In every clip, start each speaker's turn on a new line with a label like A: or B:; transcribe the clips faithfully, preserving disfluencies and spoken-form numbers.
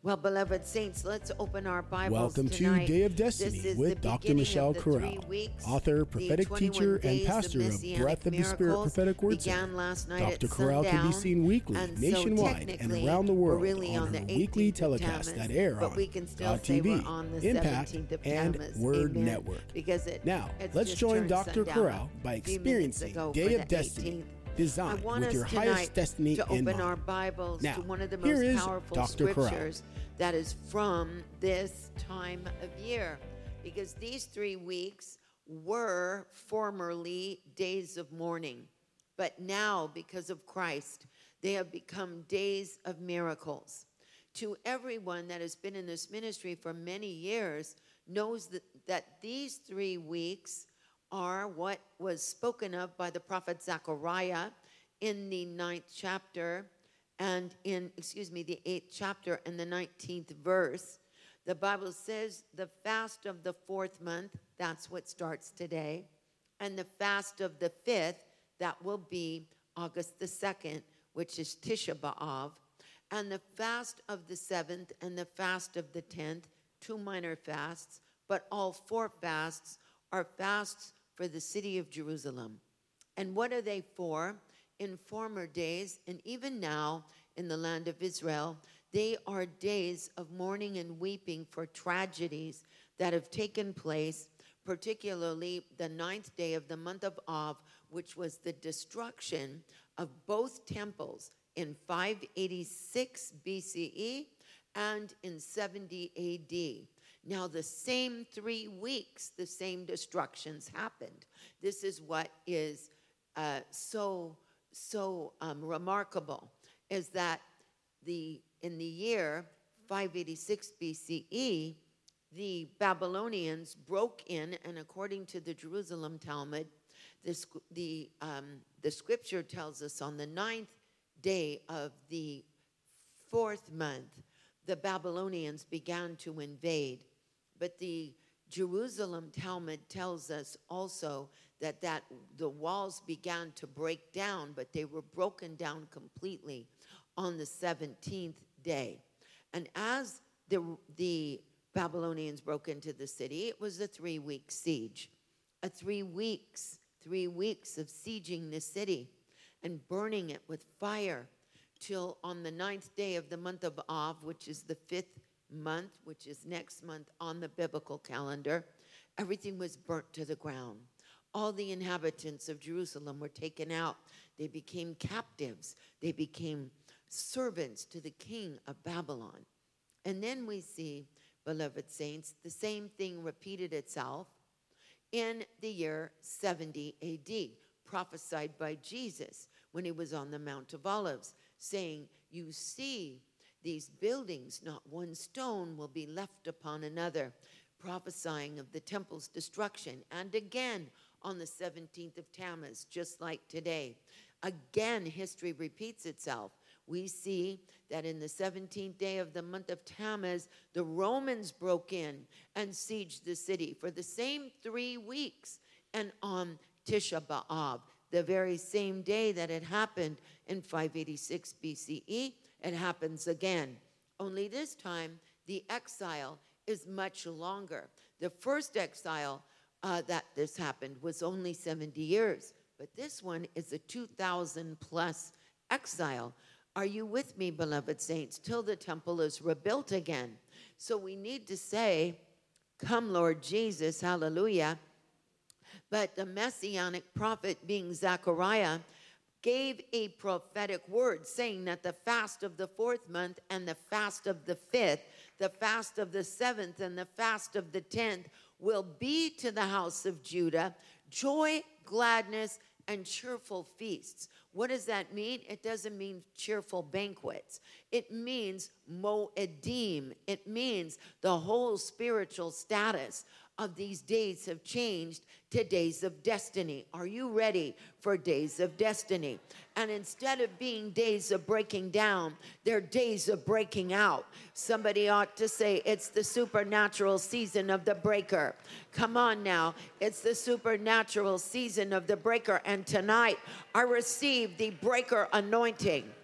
A: Well, beloved saints, let's open our Bibles
B: Welcome
A: tonight.
B: to Day of Destiny
A: This is
B: with
A: the
B: Doctor
A: beginning
B: Michelle
A: of the
B: Corral,
A: three weeks.
B: author,
A: The
B: prophetic
A: twenty-one
B: teacher, and
A: days
B: pastor of
A: Messianic
B: Breath of the Spirit
A: Miracles
B: Prophetic Word
A: began
B: Center.
A: last night
B: Doctor
A: at
B: Corral can be
A: sundown,
B: seen weekly,
A: and
B: nationwide,
A: so
B: and around the world
A: we're really
B: on,
A: on
B: her
A: the
B: weekly
A: eighteenth of
B: telecasts
A: Tammuz,
B: that air
A: but
B: on
A: we can still
B: God
A: say
B: T V,
A: we're on the
B: Impact,
A: seventeenth of
B: and
A: Tammuz.
B: Word
A: Amen.
B: Network.
A: Because it,
B: Now,
A: it's
B: let's
A: just
B: join
A: turned
B: Doctor
A: sundown
B: Corral by
A: a few minutes
B: experiencing
A: ago
B: Day
A: for
B: of
A: the
B: Destiny,
A: eighteenth. I
B: designed
A: want
B: with
A: us
B: your
A: tonight
B: highest destiny
A: to
B: in
A: open
B: mind.
A: our Bibles
B: Now,
A: to one of the
B: here
A: most
B: is
A: powerful
B: Doctor Corral.
A: scriptures that is from this time of year, because these three weeks were formerly days of mourning, but now, because of Christ, they have become days of miracles. To everyone that has been in this ministry for many years knows that, that these three weeks are what was spoken of by the prophet Zechariah in the ninth chapter and in, excuse me, the eighth chapter and the nineteenth verse. The Bible says the fast of the fourth month, that's what starts today, and the fast of the fifth, that will be August the second, which is Tisha B'Av, and the fast of the seventh and the fast of the tenth, two minor fasts, but all four fasts are fasts for the city of Jerusalem. And what are they for? In former days, and even now in the land of Israel, they are days of mourning and weeping for tragedies that have taken place, particularly the ninth day of the month of Av, which was the destruction of both temples in five eighty-six B C E and in seventy A D. Now, the same three weeks, the same destructions happened. This is what is uh, so, so um, remarkable, is that the in the year five eighty-six B C E, the Babylonians broke in, and according to the Jerusalem Talmud, this, the, um, the scripture tells us on the ninth day of the fourth month, the Babylonians began to invade. But the Jerusalem Talmud tells us also that, that the walls began to break down, but they were broken down completely on the seventeenth day. And as the, the Babylonians broke into the city, it was a three-week siege. A three weeks, three weeks of sieging the city and burning it with fire till on the ninth day of the month of Av, which is the fifth month, which is next month on the biblical calendar, everything was burnt to the ground. All the inhabitants of Jerusalem were taken out. They became captives. They became servants to the king of Babylon. And then we see, beloved saints, the same thing repeated itself in the year seventy A D, prophesied by Jesus when he was on the Mount of Olives, saying, you see these buildings, not one stone will be left upon another, prophesying of the temple's destruction. And again, on the seventeenth of Tammuz, just like today, again, history repeats itself. We see that in the seventeenth day of the month of Tammuz, the Romans broke in and sieged the city for the same three weeks. And on Tisha B'Av, the very same day that it happened in five eighty-six B C E, it happens again. Only this time, the exile is much longer. The first exile uh, that this happened was only seventy years, but this one is a two thousand plus exile. Are you with me, beloved saints, till the temple is rebuilt again? So we need to say, come, Lord Jesus, hallelujah. But the messianic prophet, being Zechariah, gave a prophetic word saying that the fast of the fourth month and the fast of the fifth, the fast of the seventh and the fast of the tenth will be to the house of Judah joy, gladness, and cheerful feasts. What does that mean? It doesn't mean cheerful banquets. It means moedim. It means the whole spiritual status of these days have changed to days of destiny. Are you ready for days of destiny? And instead of being days of breaking down, they're days of breaking out. Somebody ought to say, it's the supernatural season of the breaker. Come on now. It's the supernatural season of the breaker. And tonight, I receive the breaker anointing.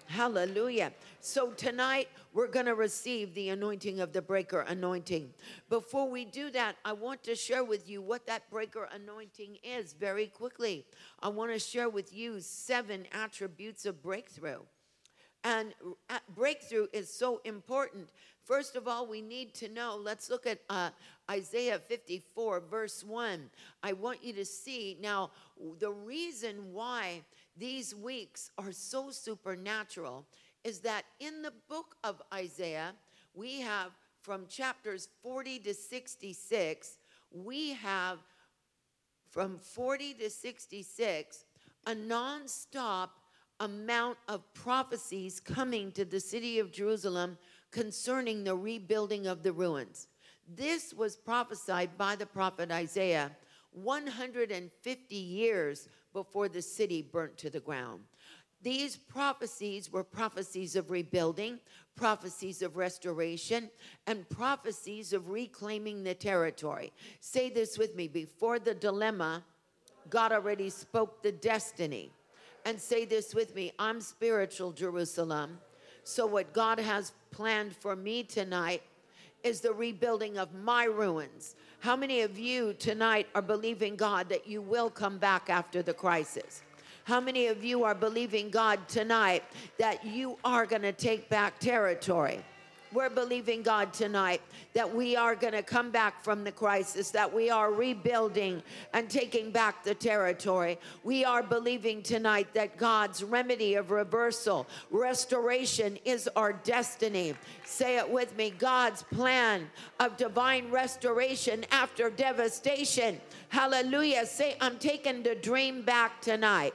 A: Hallelujah. So tonight we're going to receive the anointing of the breaker anointing. Before we do that, I want to share with you what that breaker anointing is very quickly. I want to share with you seven attributes of breakthrough. And breakthrough is so important. First of all, we need to know, let's look at uh, Isaiah fifty-four, verse one. I want you to see now the reason why these weeks are so supernatural is that in the book of Isaiah, we have from chapters forty to sixty-six, we have from forty to sixty-six, a nonstop amount of prophecies coming to the city of Jerusalem concerning the rebuilding of the ruins. This was prophesied by the prophet Isaiah one hundred fifty years before the city burnt to the ground. These prophecies were prophecies of rebuilding, prophecies of restoration, and prophecies of reclaiming the territory. Say this with me. Before the dilemma, God already spoke the destiny. And say this with me. I'm spiritual Jerusalem. So what God has planned for me tonight is the rebuilding of my ruins. How many of you tonight are believing God that you will come back after the crisis? How many of you are believing God tonight that you are going to take back territory? We're believing God tonight that we are going to come back from the crisis, that we are rebuilding and taking back the territory. We are believing tonight that God's remedy of reversal, restoration is our destiny. Say it with me. God's plan of divine restoration after devastation. Hallelujah. Say, I'm taking the dream back tonight.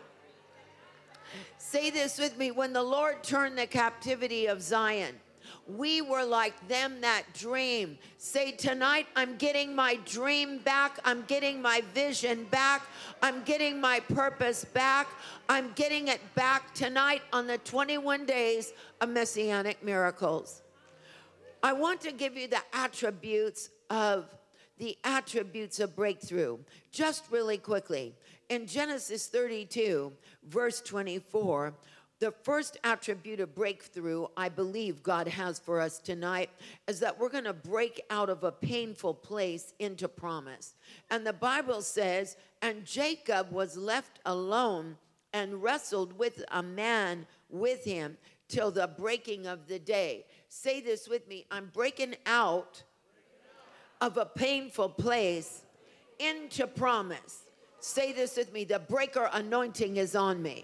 A: Say this with me. When the Lord turned the captivity of Zion, we were like them that dream. Say, tonight, I'm getting my dream back. I'm getting my vision back. I'm getting my purpose back. I'm getting it back tonight on the twenty-one days of Messianic miracles. I want to give you the attributes of the attributes of breakthrough, just really quickly. In Genesis thirty-two, verse twenty-four, the first attribute of breakthrough I believe God has for us tonight is that we're going to break out of a painful place into promise. And the Bible says, and Jacob was left alone and wrestled with a man with him till the breaking of the day. Say this with me. I'm breaking out of a painful place into promise. Say this with me. The breaker anointing is on me.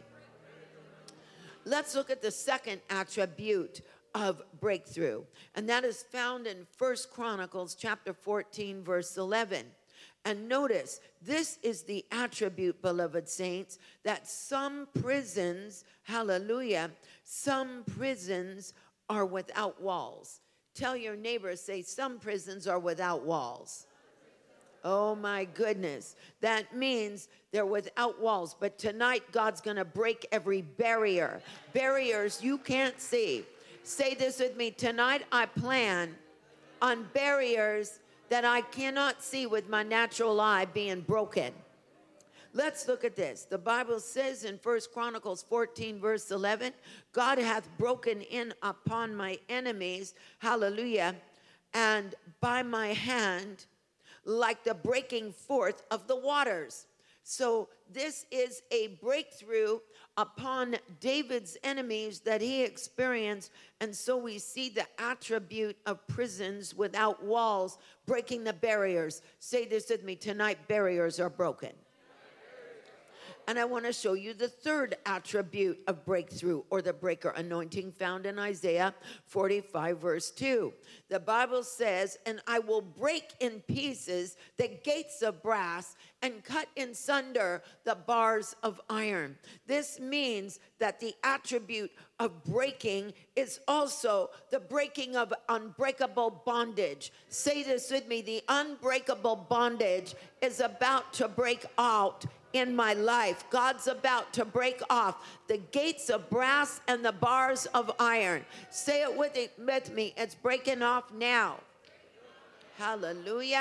A: Let's look at the second attribute of breakthrough, and that is found in First Chronicles chapter fourteen, verse eleven. And notice, this is the attribute, beloved saints, that some prisons, hallelujah, some prisons are without walls. Tell your neighbor, say, some prisons are without walls. Oh my goodness. That means they're without walls. But tonight, God's going to break every barrier. Barriers you can't see. Say this with me. Tonight, I plan on barriers that I cannot see with my natural eye being broken. Let's look at this. The Bible says in First Chronicles fourteen, verse eleven, God hath broken in upon my enemies, hallelujah, and by my hand, like the breaking forth of the waters. So this is a breakthrough upon David's enemies that he experienced. And so we see the attribute of prisons without walls, breaking the barriers. Say this with me. Tonight, barriers are broken. And I want to show you the third attribute of breakthrough, or the breaker anointing, found in Isaiah forty-five, verse two. The Bible says, and I will break in pieces the gates of brass and cut in sunder the bars of iron. This means that the attribute of breaking is also the breaking of unbreakable bondage. Say this with me. The unbreakable bondage is about to break out in my life. God's about to break off the gates of brass and the bars of iron. Say it with, it with me. It's breaking off now. Hallelujah.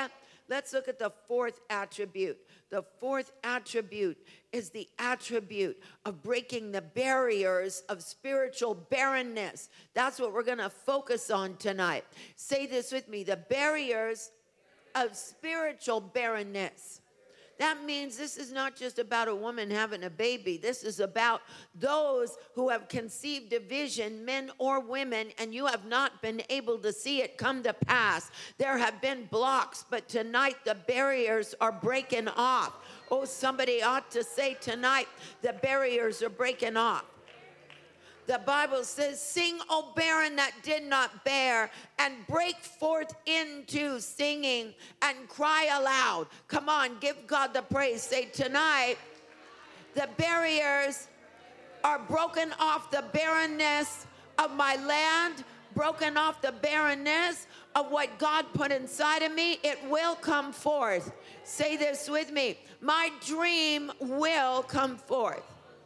A: let's look at the fourth attribute. The fourth attribute is the attribute of breaking the barriers of spiritual barrenness. That's what we're going to focus on tonight. Say this with me, the barriers of spiritual barrenness. That means this is not just about a woman having a baby. This is about those who have conceived a vision, men or women, and you have not been able to see it come to pass. There have been blocks, but tonight the barriers are breaking off. Oh, somebody ought to say tonight, the barriers are breaking off. The Bible says, sing, O barren that did not bear, and break forth into singing and cry aloud. Come on, give God the praise. Say, tonight, the barriers are broken off the barrenness of my land, broken off the barrenness of what God put inside of me. It will come forth. Say this with me. My dream will come forth.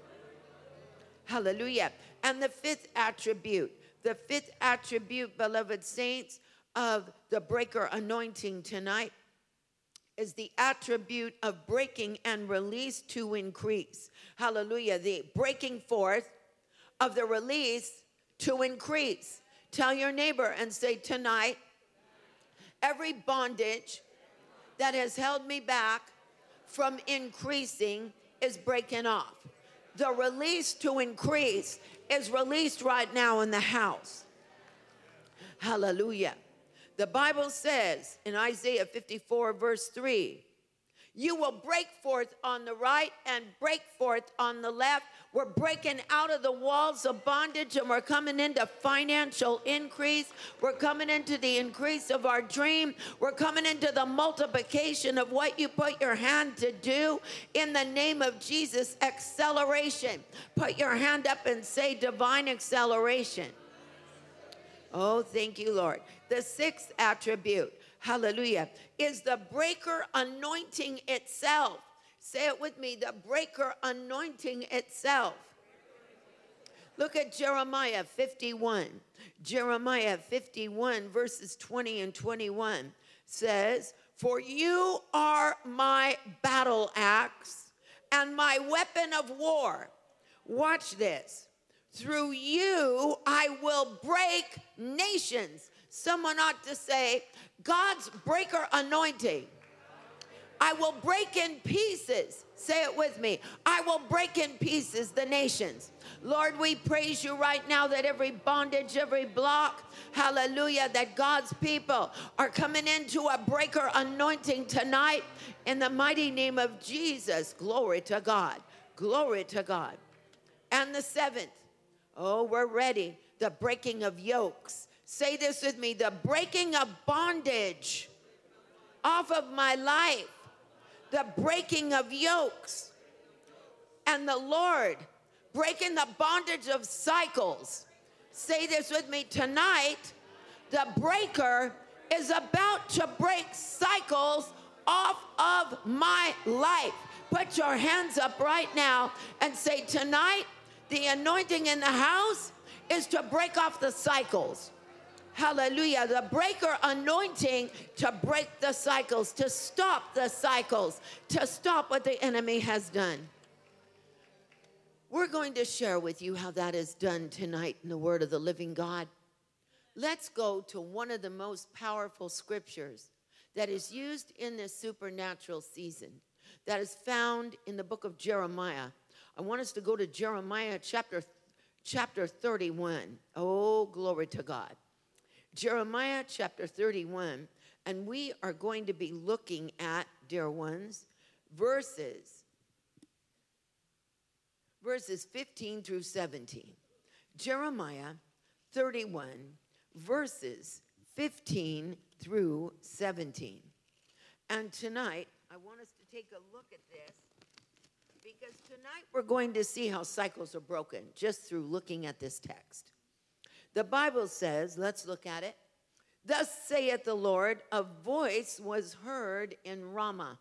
A: Hallelujah. And the fifth attribute, the fifth attribute, beloved saints, of the breaker anointing tonight is the attribute of breaking and release to increase. Hallelujah. The breaking forth of the release to increase. Tell your neighbor and say, tonight, every bondage that has held me back from increasing is breaking off. The release to increase is released right now in the house. Hallelujah. The Bible says in Isaiah fifty-four, verse three, you will break forth on the right and break forth on the left. We're breaking out of the walls of bondage and we're coming into financial increase. We're coming into the increase of our dream. We're coming into the multiplication of what you put your hand to do. In the name of Jesus, acceleration. Put your hand up and say divine acceleration. Oh, thank you, Lord. The sixth attribute, hallelujah, is the breaker anointing itself. Say it with me, the breaker anointing itself. Look at Jeremiah fifty-one. Jeremiah fifty-one, verses twenty and twenty-one says, for you are my battle axe and my weapon of war. Watch this. Through you, I will break nations. Someone ought to say, God's breaker anointing. I will break in pieces. Say it with me. I will break in pieces the nations. Lord, we praise you right now that every bondage, every block, hallelujah, that God's people are coming into a breaker anointing tonight in the mighty name of Jesus. Glory to God. Glory to God. And the seventh, oh, we're ready. The breaking of yokes. Say this with me. The breaking of bondage off of my life. The breaking of yokes. And the Lord breaking the bondage of cycles. Say this with me. Tonight, the breaker is about to break cycles off of my life. Put your hands up right now and say, tonight, the anointing in the house is to break off the cycles. Hallelujah. The breaker anointing to break the cycles, to stop the cycles, to stop what the enemy has done. We're going to share with you how that is done tonight in the Word of the living God. Let's go to one of the most powerful scriptures that is used in this supernatural season, that is found in the book of Jeremiah. I want us to go to Jeremiah chapter, chapter thirty-one. Oh, glory to God. Jeremiah chapter thirty-one, and we are going to be looking at, dear ones, verses, verses fifteen through seventeen. Jeremiah thirty-one, verses fifteen through seventeen. And tonight, I want us to take a look at this, because tonight we're going to see how cycles are broken just through looking at this text. The Bible says, let's look at it. Thus saith the Lord, a voice was heard in Ramah,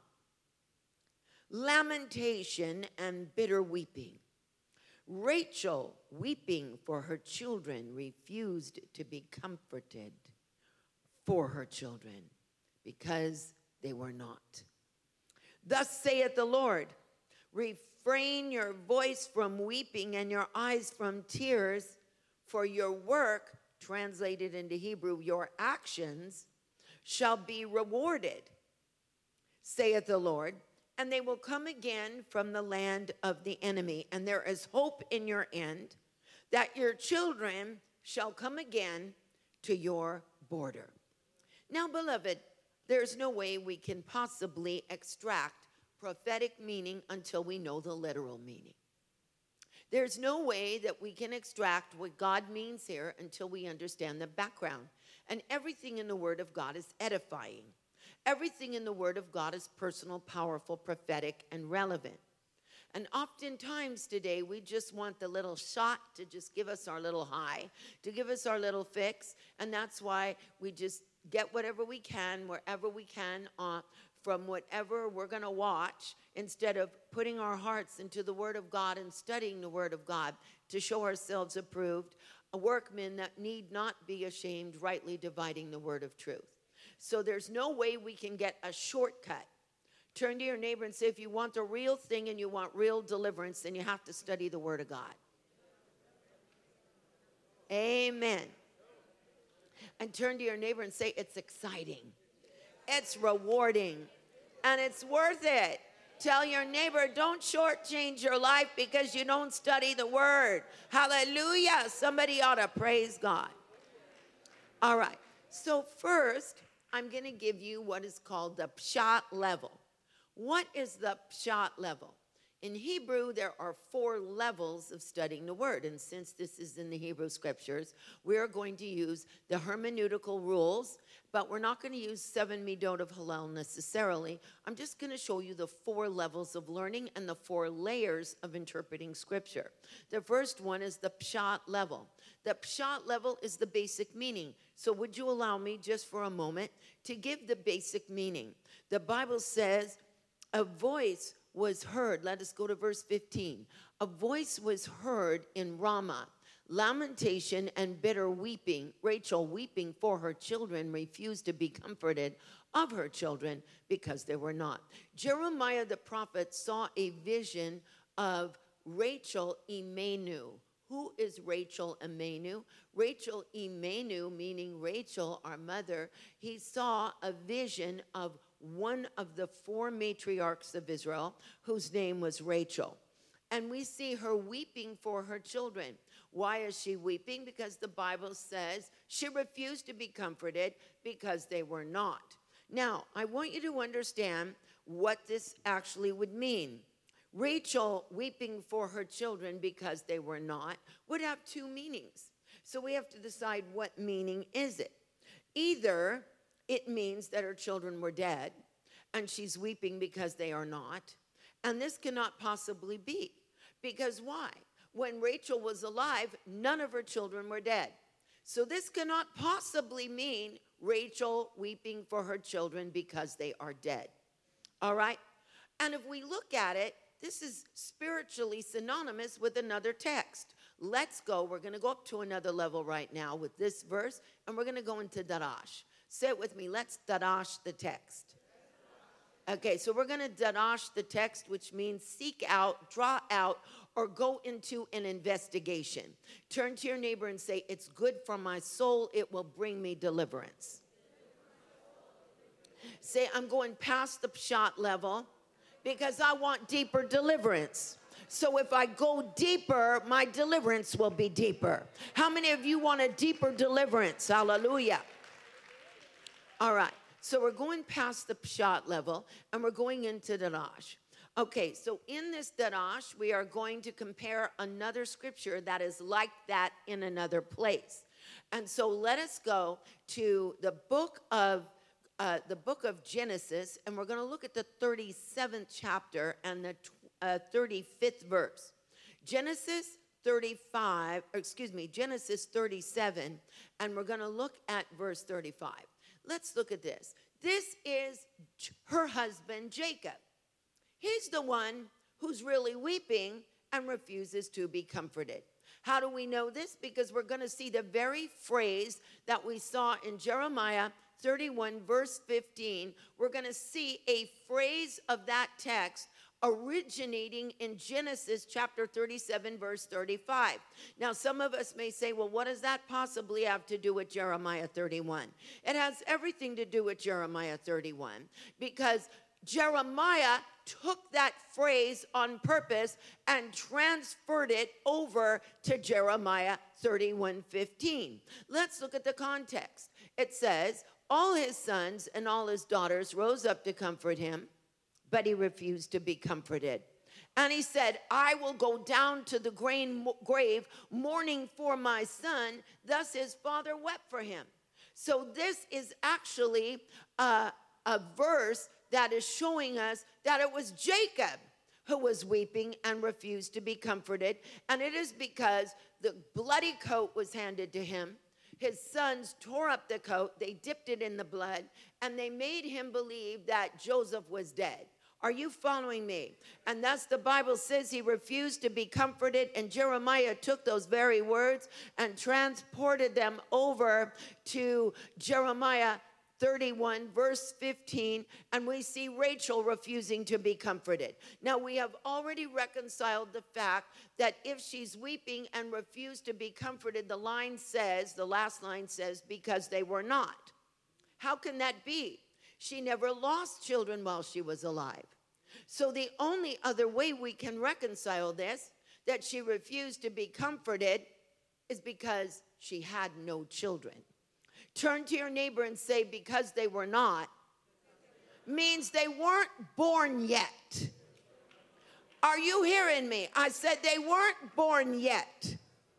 A: lamentation and bitter weeping. Rachel, weeping for her children, refused to be comforted for her children because they were not. Thus saith the Lord, refrain your voice from weeping and your eyes from tears, for your work, translated into Hebrew, your actions, shall be rewarded, saith the Lord, and they will come again from the land of the enemy. And there is hope in your end, that your children shall come again to your border. Now, beloved, there's no way we can possibly extract prophetic meaning until we know the literal meaning. There's no way that we can extract what God means here until we understand the background. And everything in the Word of God is edifying. Everything in the Word of God is personal, powerful, prophetic, and relevant. And oftentimes today, we just want the little shot to just give us our little high, to give us our little fix. And that's why we just get whatever we can, wherever we can, uh, from whatever we're going to watch, instead of putting our hearts into the Word of God and studying the Word of God to show ourselves approved, a workman that need not be ashamed, rightly dividing the word of truth. So there's no way we can get a shortcut. Turn to your neighbor and say, if you want the real thing and you want real deliverance, then you have to study the Word of God. Amen. And turn to your neighbor and say, it's exciting, it's rewarding, and it's worth it. Tell your neighbor, don't shortchange your life because you don't study the Word. Hallelujah. Somebody ought to praise God. All right. So first, I'm going to give you what is called the pshat level. What is the pshat level? In Hebrew, there are four levels of studying the Word. And since this is in the Hebrew Scriptures, we are going to use the hermeneutical rules, but we're not going to use seven midot of Hillel necessarily. I'm just going to show you the four levels of learning and the four layers of interpreting Scripture. The first one is the pshat level. The pshat level is the basic meaning. So would you allow me just for a moment to give the basic meaning? The Bible says, a voice was heard. Let us go to verse fifteen. A voice was heard in Ramah, lamentation and bitter weeping. Rachel, weeping for her children, refused to be comforted of her children because they were not. Jeremiah the prophet saw a vision of Rachel Imenu. Who is Rachel Imenu? Rachel Imenu, meaning Rachel, our mother. He saw a vision of one of the four matriarchs of Israel, whose name was Rachel. And we see her weeping for her children. Why is she weeping? Because the Bible says she refused to be comforted because they were not. Now, I want you to understand what this actually would mean. Rachel weeping for her children because they were not would have two meanings. So we have to decide what meaning is it. Either it means that her children were dead and she's weeping because they are not. And this cannot possibly be. Because why? When Rachel was alive, none of her children were dead. So this cannot possibly mean Rachel weeping for her children because they are dead. All right? And if we look at it, this is spiritually synonymous with another text. Let's go. We're going to go up to another level right now with this verse, and we're going to go into Darash. Say it with me. Let's Darash the text. Okay, so we're going to Darash the text, which means seek out, draw out, or go into an investigation. Turn to your neighbor and say, it's good for my soul. It will bring me deliverance. Say, I'm going past the pshat level because I want deeper deliverance. So if I go deeper, my deliverance will be deeper. How many of you want a deeper deliverance? Hallelujah. All right. So we're going past the pshat level, and we're going into Darash. Okay, so in this Darash, we are going to compare another scripture that is like that in another place. And so let us go to the book of uh, the book of Genesis, and we're going to look at the thirty-seventh chapter and the uh, thirty-fifth verse. Genesis thirty-five, or excuse me, Genesis thirty-seven, and we're going to look at verse thirty-five. Let's look at this. This is her husband, Jacob. He's the one who's really weeping and refuses to be comforted. How do we know this? Because we're going to see the very phrase that we saw in Jeremiah thirty-one, verse fifteen. We're going to see a phrase of that text originating in Genesis chapter thirty-seven, verse thirty-five. Now, some of us may say, well, what does that possibly have to do with Jeremiah thirty-one? It has everything to do with Jeremiah thirty-one, because Jeremiah took that phrase on purpose and transferred it over to Jeremiah thirty-one fifteen. Let's look at the context. It says, all his sons and all his daughters rose up to comfort him, but he refused to be comforted. And he said, I will go down to the grave mourning for my son. Thus his father wept for him. So this is actually a, a verse that is showing us that it was Jacob who was weeping and refused to be comforted. And it is because the bloody coat was handed to him. His sons tore up the coat, they dipped it in the blood, and they made him believe that Joseph was dead. Are you following me? And thus the Bible says he refused to be comforted, and Jeremiah took those very words and transported them over to Jeremiah thirty-one, verse fifteen, and we see Rachel refusing to be comforted. Now, we have already reconciled the fact that if she's weeping and refused to be comforted, the line says, the last line says, because they were not. How can that be? She never lost children while she was alive. So the only other way we can reconcile this, that she refused to be comforted, is because she had no children. Turn to your neighbor and say, because they were not, means they weren't born yet. Are you hearing me? I said they weren't born yet.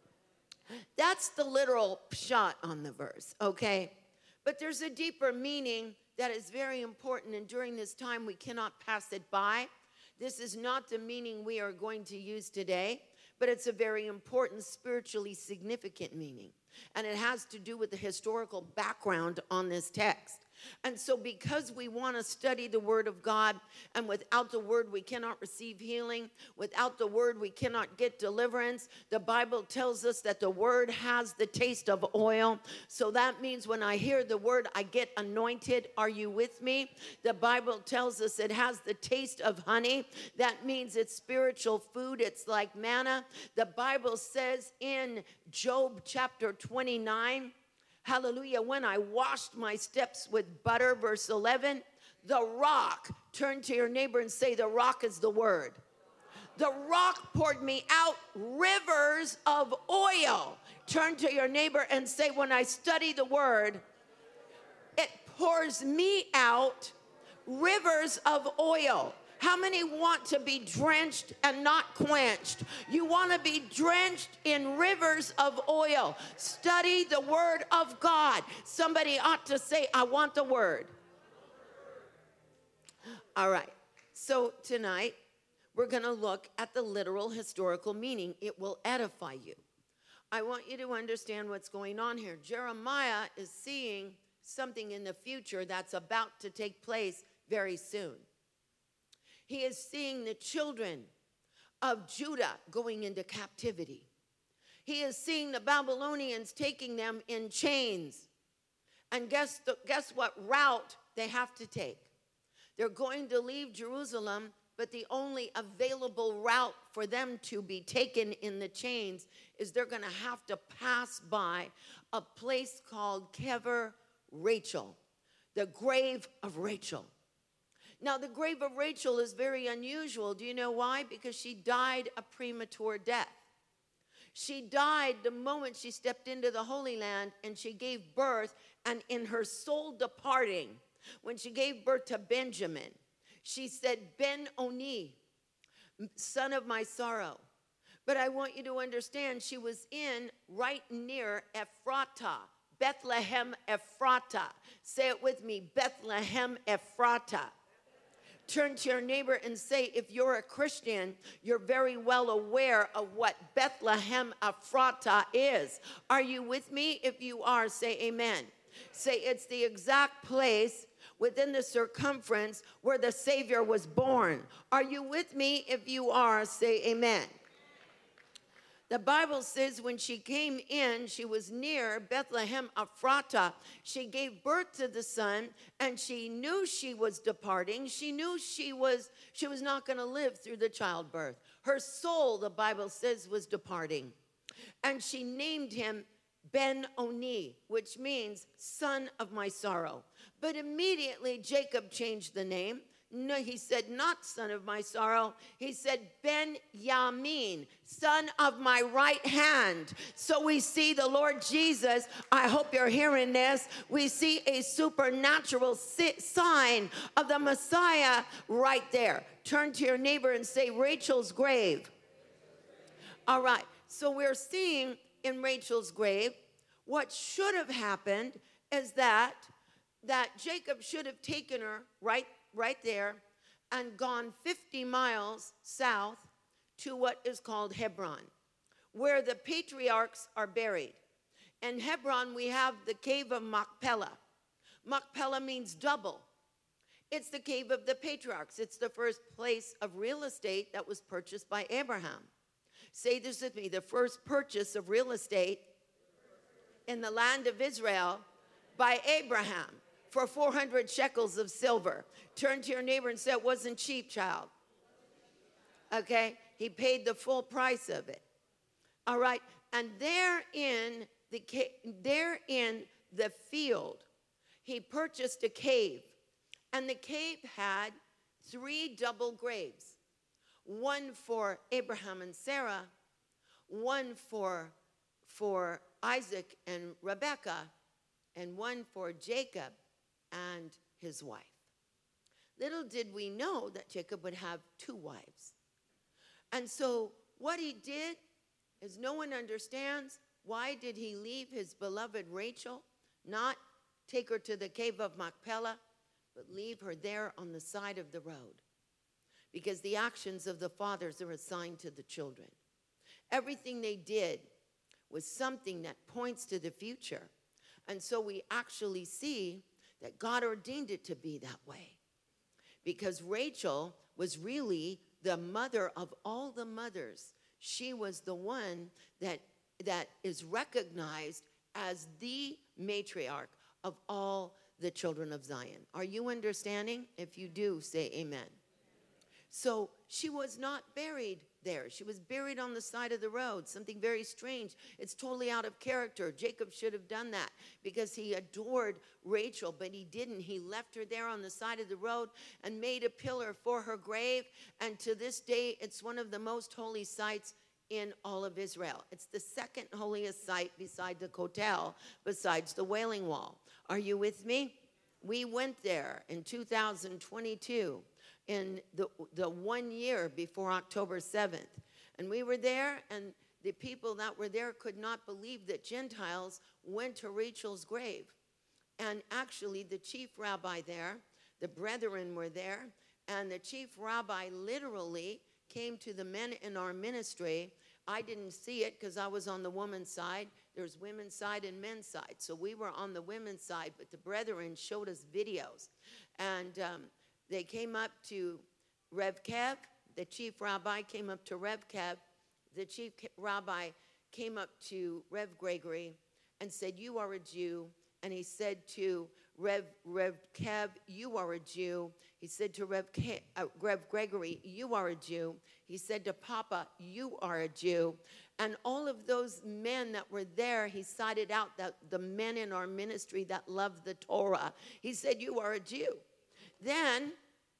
A: That's the literal pshat on the verse, okay? But there's a deeper meaning that is very important, and during this time we cannot pass it by. This is not the meaning we are going to use today, but it's a very important, spiritually significant meaning. And it has to do with the historical background on this text. And so because we want to study the Word of God, and without the Word we cannot receive healing, without the Word we cannot get deliverance, the Bible tells us that the Word has the taste of oil. So that means when I hear the Word, I get anointed. Are you with me? The Bible tells us it has the taste of honey. That means it's spiritual food. It's like manna. The Bible says in Job chapter twenty-nine, hallelujah, when I washed my steps with butter, verse eleven, the rock, turn to your neighbor and say, the rock is the word. The rock poured me out rivers of oil. Turn to your neighbor and say, when I study the word, it pours me out rivers of oil. How many want to be drenched and not quenched? You want to be drenched in rivers of oil. Study the word of God. Somebody ought to say, I want the word. All right. So tonight, we're going to look at the literal historical meaning. It will edify you. I want you to understand what's going on here. Jeremiah is seeing something in the future that's about to take place very soon. He is seeing the children of Judah going into captivity. He is seeing the Babylonians taking them in chains. And guess, the, guess what route they have to take? They're going to leave Jerusalem, but the only available route for them to be taken in the chains is they're going to have to pass by a place called Kever Rachel, the grave of Rachel. Now, the grave of Rachel is very unusual. Do you know why? Because she died a premature death. She died the moment she stepped into the Holy Land, and she gave birth, and in her soul departing, when she gave birth to Benjamin, she said, Ben-Oni, son of my sorrow. But I want you to understand, she was in right near Ephrata, Bethlehem Ephrata. Say it with me, Bethlehem Ephrata. Turn to your neighbor and say, if you're a Christian, you're very well aware of what Bethlehem Ephrata is. Are you with me? If you are, say amen. Say it's the exact place within the circumference where the Savior was born. Are you with me? If you are, say amen. The Bible says when she came in, she was near Bethlehem Ephratah. She gave birth to the son, and she knew she was departing. She knew she was, she was not going to live through the childbirth. Her soul, the Bible says, was departing. And she named him Ben-Oni, which means son of my sorrow. But immediately Jacob changed the name. No, he said, not son of my sorrow. He said, Ben-Yamin, son of my right hand. So we see the Lord Jesus. I hope you're hearing this. We see a supernatural sign of the Messiah right there. Turn to your neighbor and say, Rachel's grave. All right. So we're seeing in Rachel's grave, what should have happened is that, that Jacob should have taken her right right there and gone fifty miles south to what is called Hebron, where the patriarchs are buried. In Hebron, we have the cave of Machpelah. Machpelah means double. It's the cave of the patriarchs. It's the first place of real estate that was purchased by Abraham. Say this with me, the first purchase of real estate in the land of Israel by Abraham. For four hundred shekels of silver. Turn to your neighbor and say, it wasn't cheap, child. Okay? He paid the full price of it. All right? And there in the, there in the field, he purchased a cave. And the cave had three double graves. One for Abraham and Sarah, one for, for Isaac and Rebekah, and one for Jacob and his wife. Little did we know that Jacob would have two wives. And so what he did is no one understands why did he leave his beloved Rachel, not take her to the cave of Machpelah, but leave her there on the side of the road. Because the actions of the fathers are assigned to the children. Everything they did was something that points to the future. And so we actually see that God ordained it to be that way. Because Rachel was really the mother of all the mothers. She was the one that, that is recognized as the matriarch of all the children of Zion. Are you understanding? If you do, say amen. So she was not buried there. She was buried on the side of the road, something very strange. It's totally out of character. Jacob should have done that because he adored Rachel, but he didn't. He left her there on the side of the road and made a pillar for her grave. And to this day, it's one of the most holy sites in all of Israel. It's the second holiest site beside the Kotel, besides the Wailing Wall. Are you with me? We went there in two thousand twenty-two. In the, the one year before October seventh. And we were there, and the people that were there could not believe that Gentiles went to Rachel's grave. And actually, the chief rabbi there, the brethren were there, and the chief rabbi literally came to the men in our ministry. I didn't see it because I was on the woman's side. There's women's side and men's side. So we were on the women's side, but the brethren showed us videos. And um, they came up to Rev Kev. The chief rabbi came up to Rev Kev. The chief rabbi came up to Rev Gregory and said, you are a Jew. And he said to Rev, Rev Kev, you are a Jew. He said to Rev, Kev, uh, Rev Gregory, you are a Jew. He said to Papa, you are a Jew. And all of those men that were there, he cited out that the men in our ministry that love the Torah. He said, you are a Jew. Then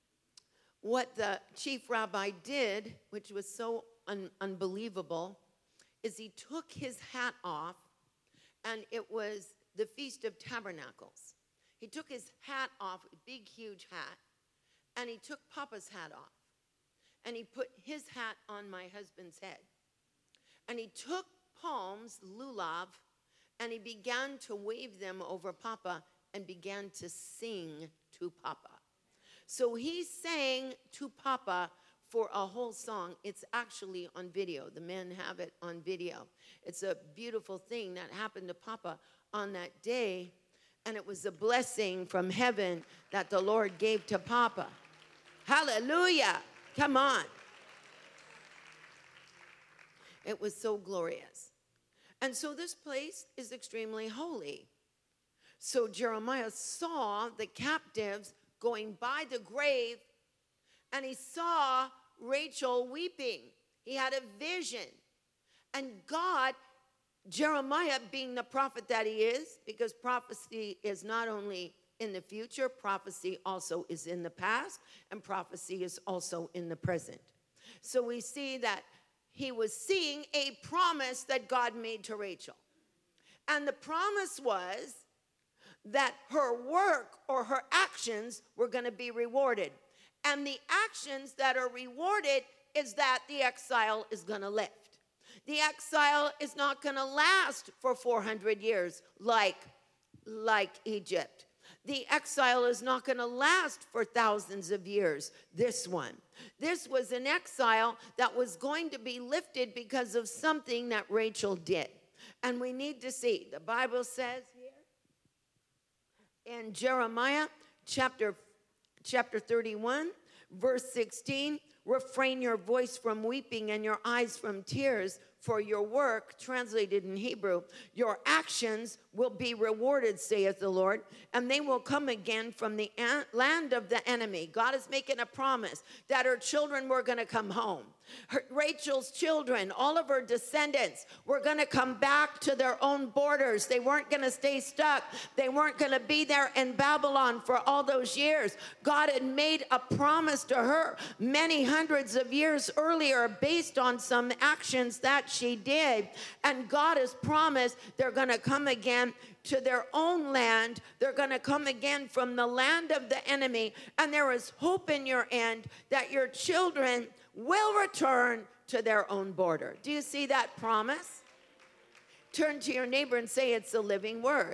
A: what the chief rabbi did, which was so un- unbelievable, is he took his hat off, and it was the Feast of Tabernacles. He took his hat off, a big, huge hat, and he took Papa's hat off, and he put his hat on my husband's head. And he took palms, lulav, and he began to wave them over Papa and began to sing to Papa. So he sang to Papa for a whole song. It's actually on video. The men have it on video. It's a beautiful thing that happened to Papa on that day, and it was a blessing from heaven that the Lord gave to Papa. Hallelujah. Come on. It was so glorious. And so this place is extremely holy. So Jeremiah saw the captives going by the grave, and he saw Rachel weeping. He had a vision. And God, Jeremiah being the prophet that he is, because prophecy is not only in the future, prophecy also is in the past, and prophecy is also in the present. So we see that he was seeing a promise that God made to Rachel. And the promise was that her work or her actions were going to be rewarded. And the actions that are rewarded is that the exile is going to lift. The exile is not going to last for four hundred years like, like Egypt. The exile is not going to last for thousands of years, this one. This was an exile that was going to be lifted because of something that Rachel did. And we need to see, the Bible says here in Jeremiah chapter, chapter thirty-one, verse sixteen, refrain your voice from weeping and your eyes from tears, for your work, translated in Hebrew, your actions will be rewarded, saith the Lord, and they will come again from the an- land of the enemy. God is making a promise that her children were going to come home. Her, Rachel's children, all of her descendants, were going to come back to their own borders. They weren't going to stay stuck. They weren't going to be there in Babylon for all those years. God had made a promise to her many hundreds of years earlier based on some actions that she did. And God has promised they're going to come again to their own land. They're going to come again from the land of the enemy. And there is hope in your end that your children will return to their own border. Do you see that promise? Turn to your neighbor and say, it's a living word.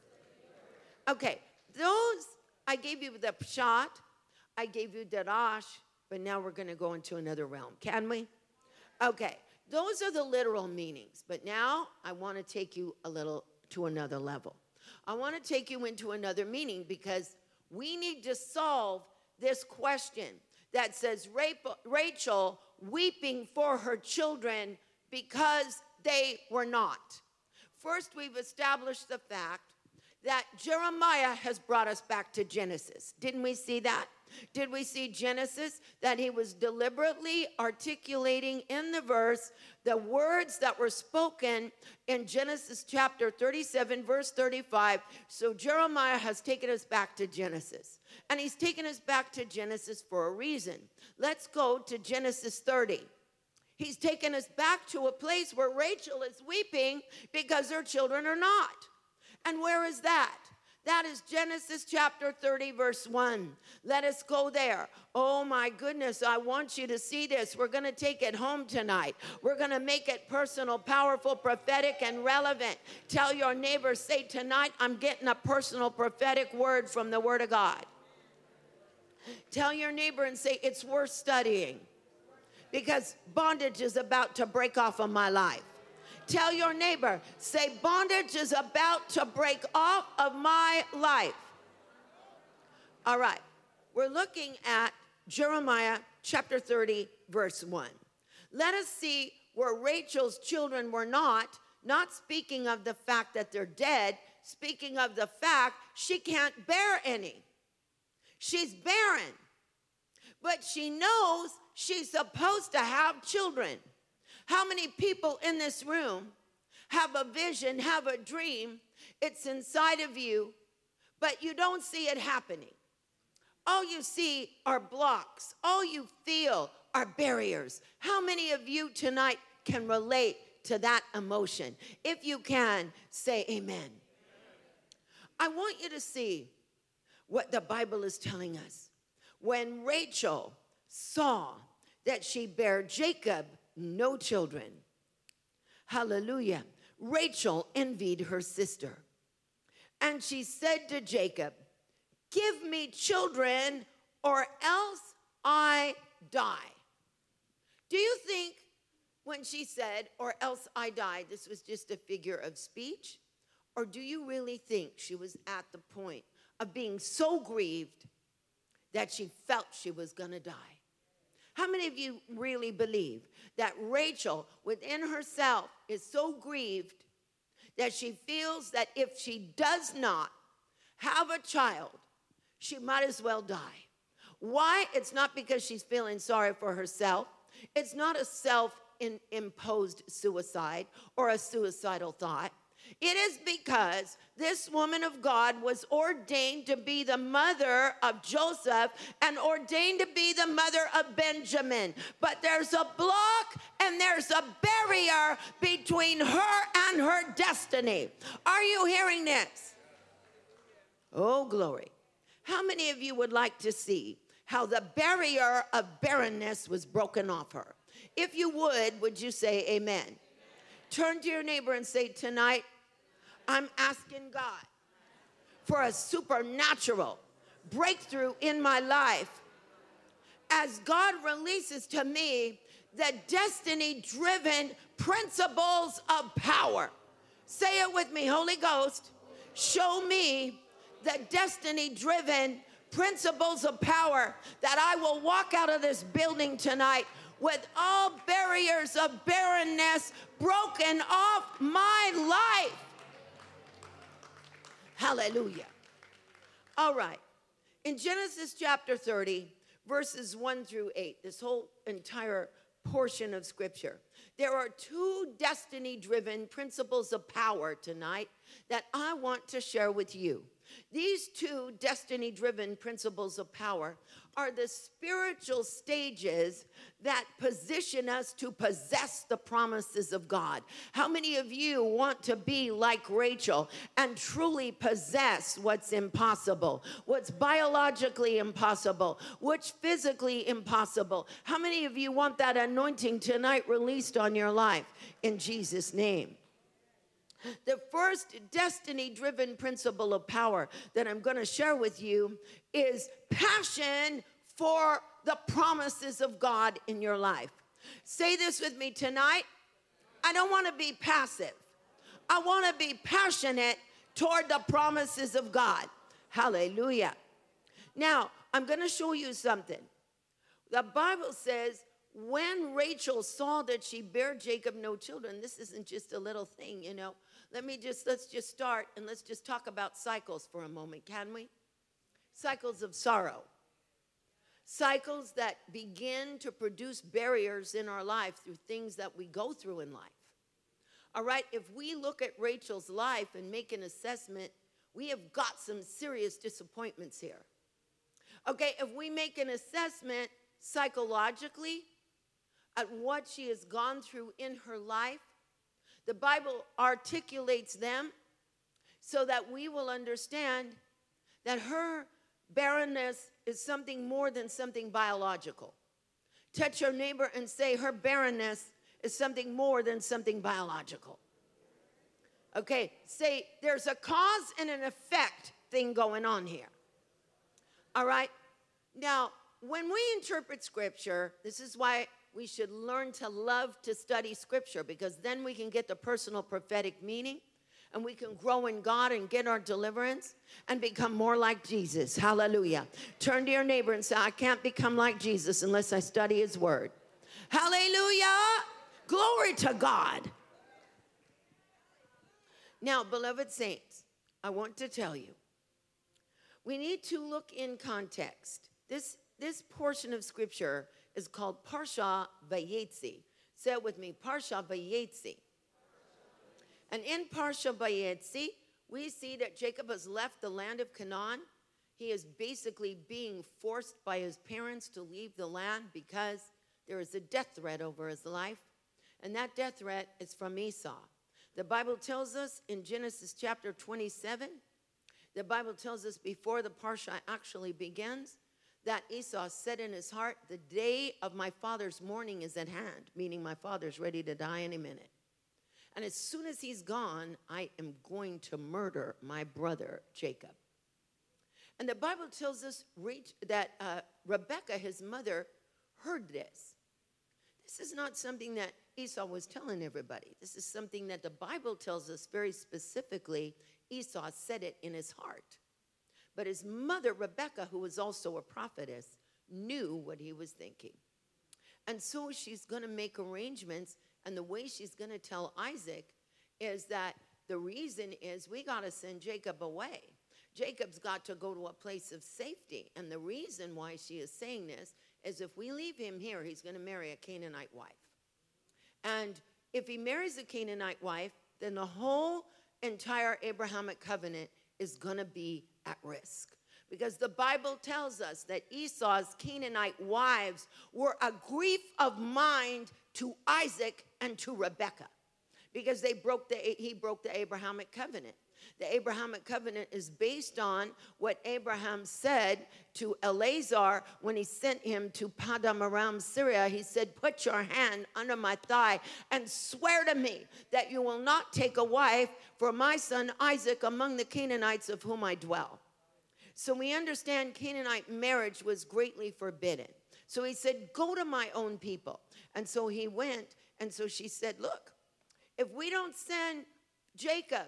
A: Okay, those, I gave you the pshat, I gave you darash, but now we're going to go into another realm. Can we? Okay, those are the literal meanings, but now I want to take you a little to another level. I want to take you into another meaning because we need to solve this question that says Rachel weeping for her children because they were not. First, we've established the fact that Jeremiah has brought us back to Genesis. Didn't we see that? Did we see Genesis? That he was deliberately articulating in the verse the words that were spoken in Genesis chapter thirty-seven, verse thirty-five. So Jeremiah has taken us back to Genesis. And he's taken us back to Genesis for a reason. Let's go to Genesis thirty. He's taken us back to a place where Rachel is weeping because her children are not. And where is that? That is Genesis chapter thirty, verse one. Let us go there. Oh my goodness, I want you to see this. We're going to take it home tonight. We're going to make it personal, powerful, prophetic, and relevant. Tell your neighbor, say, tonight I'm getting a personal prophetic word from the Word of God. Tell your neighbor and say, it's worth studying because bondage is about to break off of my life. Tell your neighbor, say, bondage is about to break off of my life. All right, we're looking at Jeremiah chapter thirty, verse one. Let us see where Rachel's children were not, not speaking of the fact that they're dead, speaking of the fact she can't bear any. She's barren, but she knows she's supposed to have children. How many people in this room have a vision, have a dream? It's inside of you, but you don't see it happening. All you see are blocks. All you feel are barriers. How many of you tonight can relate to that emotion? If you can, say amen. I want you to see what the Bible is telling us. When Rachel saw that she bare Jacob no children, hallelujah, Rachel envied her sister. And she said to Jacob, give me children or else I die. Do you think when she said, or else I die, this was just a figure of speech? Or do you really think she was at the point of being so grieved that she felt she was going to die? How many of you really believe that Rachel within herself is so grieved that she feels that if she does not have a child, she might as well die? Why? It's not because she's feeling sorry for herself. It's not a self-imposed suicide or a suicidal thought. It is because this woman of God was ordained to be the mother of Joseph and ordained to be the mother of Benjamin. But there's a block and there's a barrier between her and her destiny. Are you hearing this? Oh, glory. How many of you would like to see how the barrier of barrenness was broken off her? If you would, would you say amen? Amen. Turn to your neighbor and say, tonight, I'm asking God for a supernatural breakthrough in my life as God releases to me the destiny-driven principles of power. Say it with me, Holy Ghost, show me the destiny-driven principles of power that I will walk out of this building tonight with all barriers of barrenness broken off my life. Hallelujah. All right. In Genesis chapter thirty, verses one through eight, this whole entire portion of scripture, there are two destiny-driven principles of power tonight that I want to share with you. These two destiny-driven principles of power are the spiritual stages that position us to possess the promises of God. How many of you want to be like Rachel and truly possess what's impossible, what's biologically impossible, what's physically impossible? How many of you want that anointing tonight released on your life in Jesus' name? The first destiny-driven principle of power that I'm going to share with you is passion for the promises of God in your life. Say this with me tonight. I don't want to be passive. I want to be passionate toward the promises of God. Hallelujah. Now, I'm going to show you something. The Bible says, when Rachel saw that she bare Jacob no children, this isn't just a little thing, you know. Let me just, let's just start and let's just talk about cycles for a moment, can we? Cycles of sorrow. Cycles that begin to produce barriers in our life through things that we go through in life. All right, if we look at Rachel's life and make an assessment, we have got some serious disappointments here. Okay, if we make an assessment psychologically at what she has gone through in her life, the Bible articulates them so that we will understand that her barrenness is something more than something biological. Touch your neighbor and say, her barrenness is something more than something biological. Okay, say there's a cause and an effect thing going on here. All right? Now, when we interpret scripture, this is why we should learn to love to study scripture, because then we can get the personal prophetic meaning and we can grow in God and get our deliverance and become more like Jesus. Hallelujah. Turn to your neighbor and say, I can't become like Jesus unless I study his word. Hallelujah. Glory to God. Now, beloved saints, I want to tell you, we need to look in context. This, this portion of scripture is called Parsha Vayetzi. Say it with me, Parsha Vayetzi. And in Parsha Vayetzi, we see that Jacob has left the land of Canaan. He is basically being forced by his parents to leave the land because there is a death threat over his life. And that death threat is from Esau. The Bible tells us in Genesis chapter twenty-seven, the Bible tells us before the Parsha actually begins, that Esau said in his heart, the day of my father's mourning is at hand, meaning my father's ready to die any minute. And as soon as he's gone, I am going to murder my brother Jacob. And the Bible tells us that uh, Rebekah, his mother, heard this. This is not something that Esau was telling everybody. This is something that the Bible tells us very specifically. Esau said it in his heart. But his mother, Rebekah, who was also a prophetess, knew what he was thinking. And so she's going to make arrangements, and the way she's going to tell Isaac is that the reason is we got to send Jacob away. Jacob's got to go to a place of safety. And the reason why she is saying this is if we leave him here, he's going to marry a Canaanite wife. And if he marries a Canaanite wife, then the whole entire Abrahamic covenant is going to be at risk. Because the Bible tells us that Esau's Canaanite wives were a grief of mind to Isaac and to Rebekah. Because they broke the, he broke the Abrahamic covenant. The Abrahamic covenant is based on what Abraham said to Eleazar when he sent him to Paddan Aram, Syria. He said, put your hand under my thigh and swear to me that you will not take a wife for my son Isaac among the Canaanites of whom I dwell. So we understand Canaanite marriage was greatly forbidden. So he said, go to my own people. And so he went, and so she said, look, if we don't send Jacob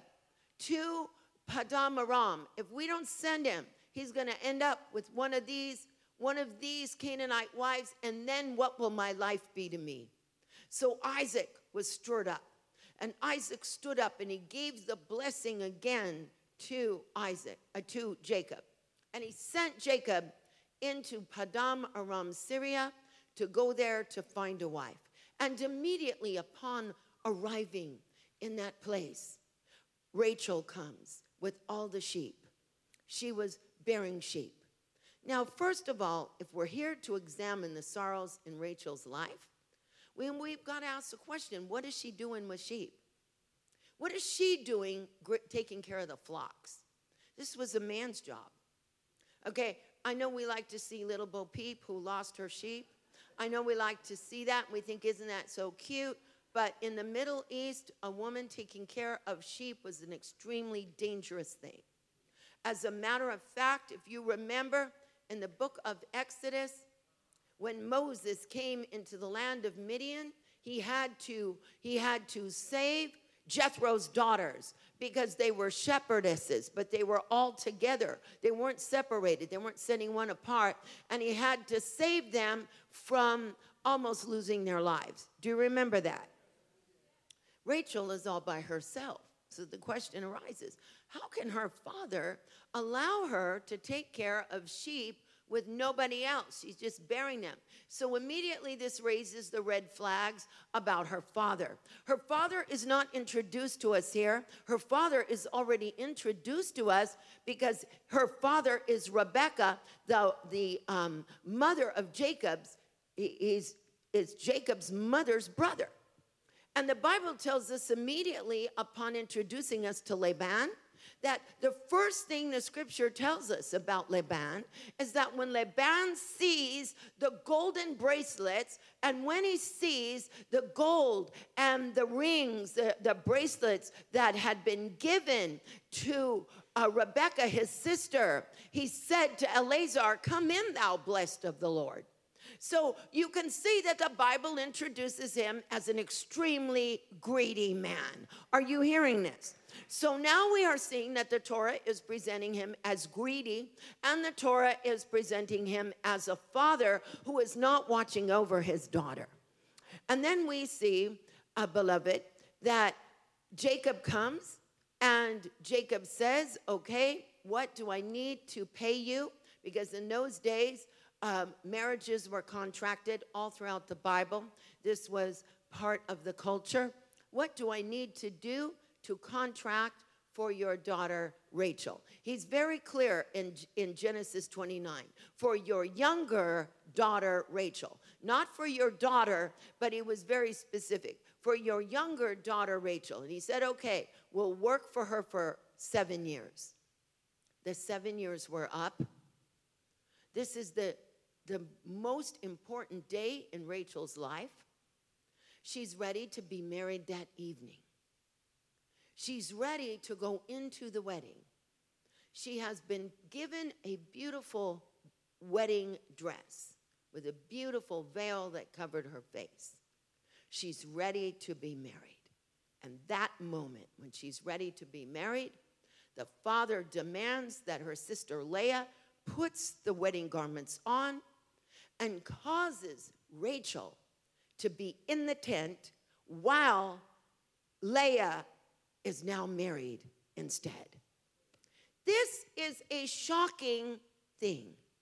A: to Paddan Aram, if we don't send him, he's going to end up with one of these, one of these Canaanite wives, and then what will my life be to me? So Isaac was stirred up, and Isaac stood up, and he gave the blessing again to Isaac, uh, to Jacob. And he sent Jacob into Paddan Aram, Syria, to go there to find a wife. And immediately upon arriving in that place, Rachel comes with all the sheep. She was bearing sheep. Now, first of all, if we're here to examine the sorrows in Rachel's life, we, we've got to ask the question, what is she doing with sheep? What is she doing taking care of the flocks? This was a man's job. Okay, I know we like to see little Bo Peep who lost her sheep. I know we like to see that. And we think, isn't that so cute? But in the Middle East, a woman taking care of sheep was an extremely dangerous thing. As a matter of fact, if you remember in the book of Exodus, when Moses came into the land of Midian, he had to, he had to save Jethro's daughters because they were shepherdesses, but they were all together. They weren't separated. They weren't setting one apart. And he had to save them from almost losing their lives. Do you remember that? Rachel is all by herself. So the question arises, how can her father allow her to take care of sheep with nobody else? She's just bearing them. So immediately this raises the red flags about her father. Her father is not introduced to us here. Her father is already introduced to us because her father is Rebekah, the, the um, mother of Jacob's, is, is Jacob's mother's brother. And the Bible tells us immediately upon introducing us to Laban that the first thing the scripture tells us about Laban is that when Laban sees the golden bracelets, and when he sees the gold and the rings, the, the bracelets that had been given to uh, Rebekah, his sister, he said to Eleazar, come in, thou blessed of the Lord. So you can see that the Bible introduces him as an extremely greedy man. Are you hearing this? So now we are seeing that the Torah is presenting him as greedy, and the Torah is presenting him as a father who is not watching over his daughter. And then we see, uh, beloved, that Jacob comes, and Jacob says, okay, what do I need to pay you? Because in those days, Um, marriages were contracted all throughout the Bible. This was part of the culture. What do I need to do to contract for your daughter Rachel? He's very clear in, in Genesis twenty-nine. For your younger daughter Rachel. Not for your daughter, but he was very specific. For your younger daughter Rachel. And he said, okay, we'll work for her for seven years. The seven years were up. This is the the most important day in Rachel's life. She's ready to be married that evening. She's ready to go into the wedding. She has been given a beautiful wedding dress with a beautiful veil that covered her face. She's ready to be married. And that moment when she's ready to be married, the father demands that her sister Leah puts the wedding garments on and causes Rachel to be in the tent while Leah is now married instead. This is a shocking thing.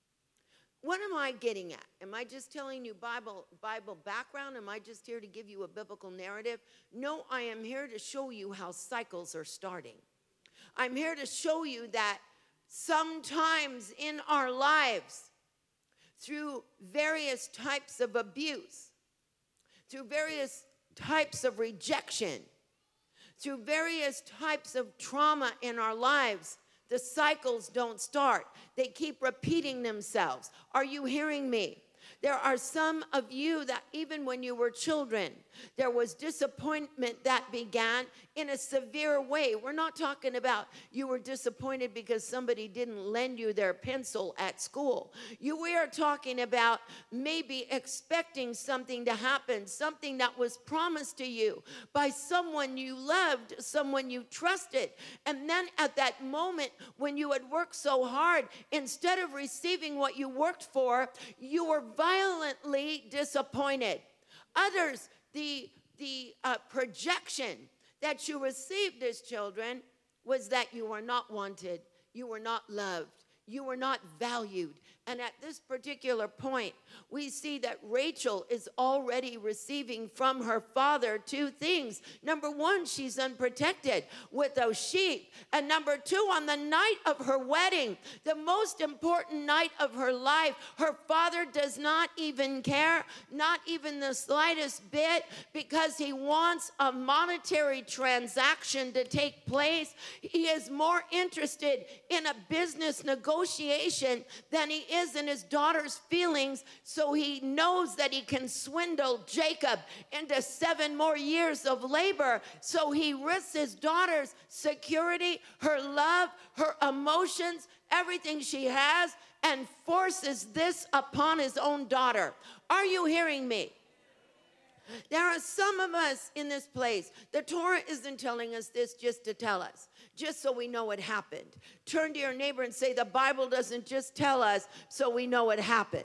A: What am I getting at? Am I just telling you Bible, Bible background? Am I just here to give you a biblical narrative? No, I am here to show you how cycles are starting. I'm here to show you that sometimes in our lives, through various types of abuse, through various types of rejection, through various types of trauma in our lives, the cycles don't start. They keep repeating themselves. Are you hearing me? There are some of you that even when you were children, there was disappointment that began in a severe way. We're not talking about you were disappointed because somebody didn't lend you their pencil at school. You, we are talking about maybe expecting something to happen, something that was promised to you by someone you loved, someone you trusted. And then at that moment when you had worked so hard, instead of receiving what you worked for, you were violently disappointed. Others, the, the uh, projection that you received as children was that you were not wanted, you were not loved, you were not valued. And at this particular point, we see that Rachel is already receiving from her father two things. Number one, she's unprotected with those sheep. And number two, on the night of her wedding, the most important night of her life, her father does not even care, not even the slightest bit, because he wants a monetary transaction to take place. He is more interested in a business negotiation than he is in his daughter's feelings, so he knows that he can swindle Jacob into seven more years of labor. So he risks his daughter's security, her love, her emotions, everything she has, and forces this upon his own daughter. Are you hearing me? There are some of us in this place. The Torah isn't telling us this just to tell us, just so we know what happened. Turn to your neighbor and say, the Bible doesn't just tell us so we know what happened.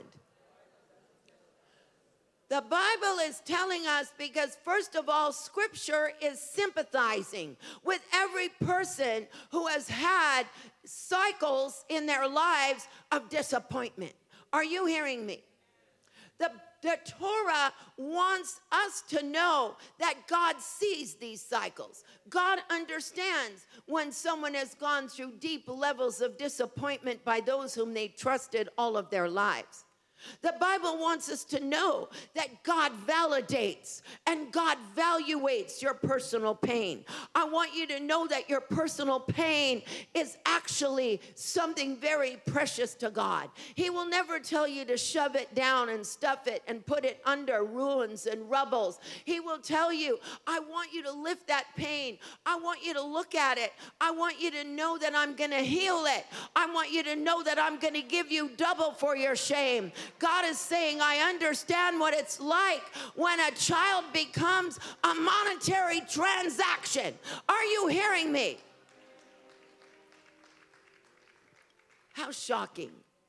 A: The Bible is telling us because, first of all, Scripture is sympathizing with every person who has had cycles in their lives of disappointment. Are you hearing me? The The Torah wants us to know that God sees these cycles. God understands when someone has gone through deep levels of disappointment by those whom they trusted all of their lives. The Bible wants us to know that God validates and God evaluates your personal pain. I want you to know that your personal pain is actually something very precious to God. He will never tell you to shove it down and stuff it and put it under ruins and rubbles. He will tell you, I want you to lift that pain. I want you to look at it. I want you to know that I'm going to heal it. I want you to know that I'm going to give you double for your shame. God is saying, I understand what it's like when a child becomes a monetary transaction. Are you hearing me? How shocking.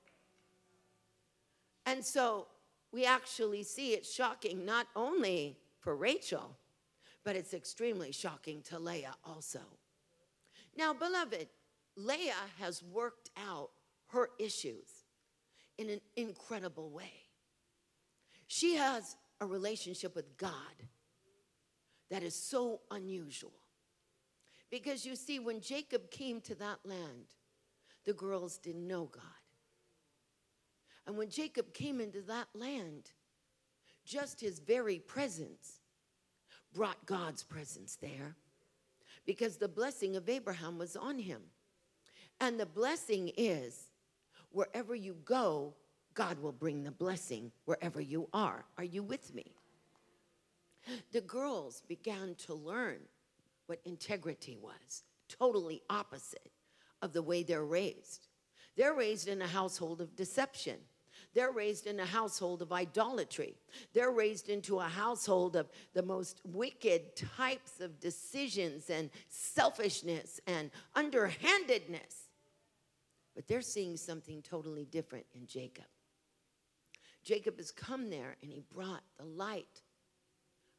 A: And so we actually see it shocking not only for Rachel, but it's extremely shocking to Leah also. Now, beloved, Leah has worked out her issues in an incredible way. She has a relationship with God that is so unusual. Because you see, when Jacob came to that land, the girls didn't know God. And when Jacob came into that land, just his very presence brought God's presence there, because the blessing of Abraham was on him. And the blessing is, wherever you go, God will bring the blessing wherever you are. Are you with me? The girls began to learn what integrity was, totally opposite of the way they're raised. They're raised in a household of deception. They're raised in a household of idolatry. They're raised into a household of the most wicked types of decisions and selfishness and underhandedness. But they're seeing something totally different in Jacob. Jacob has come there and he brought the light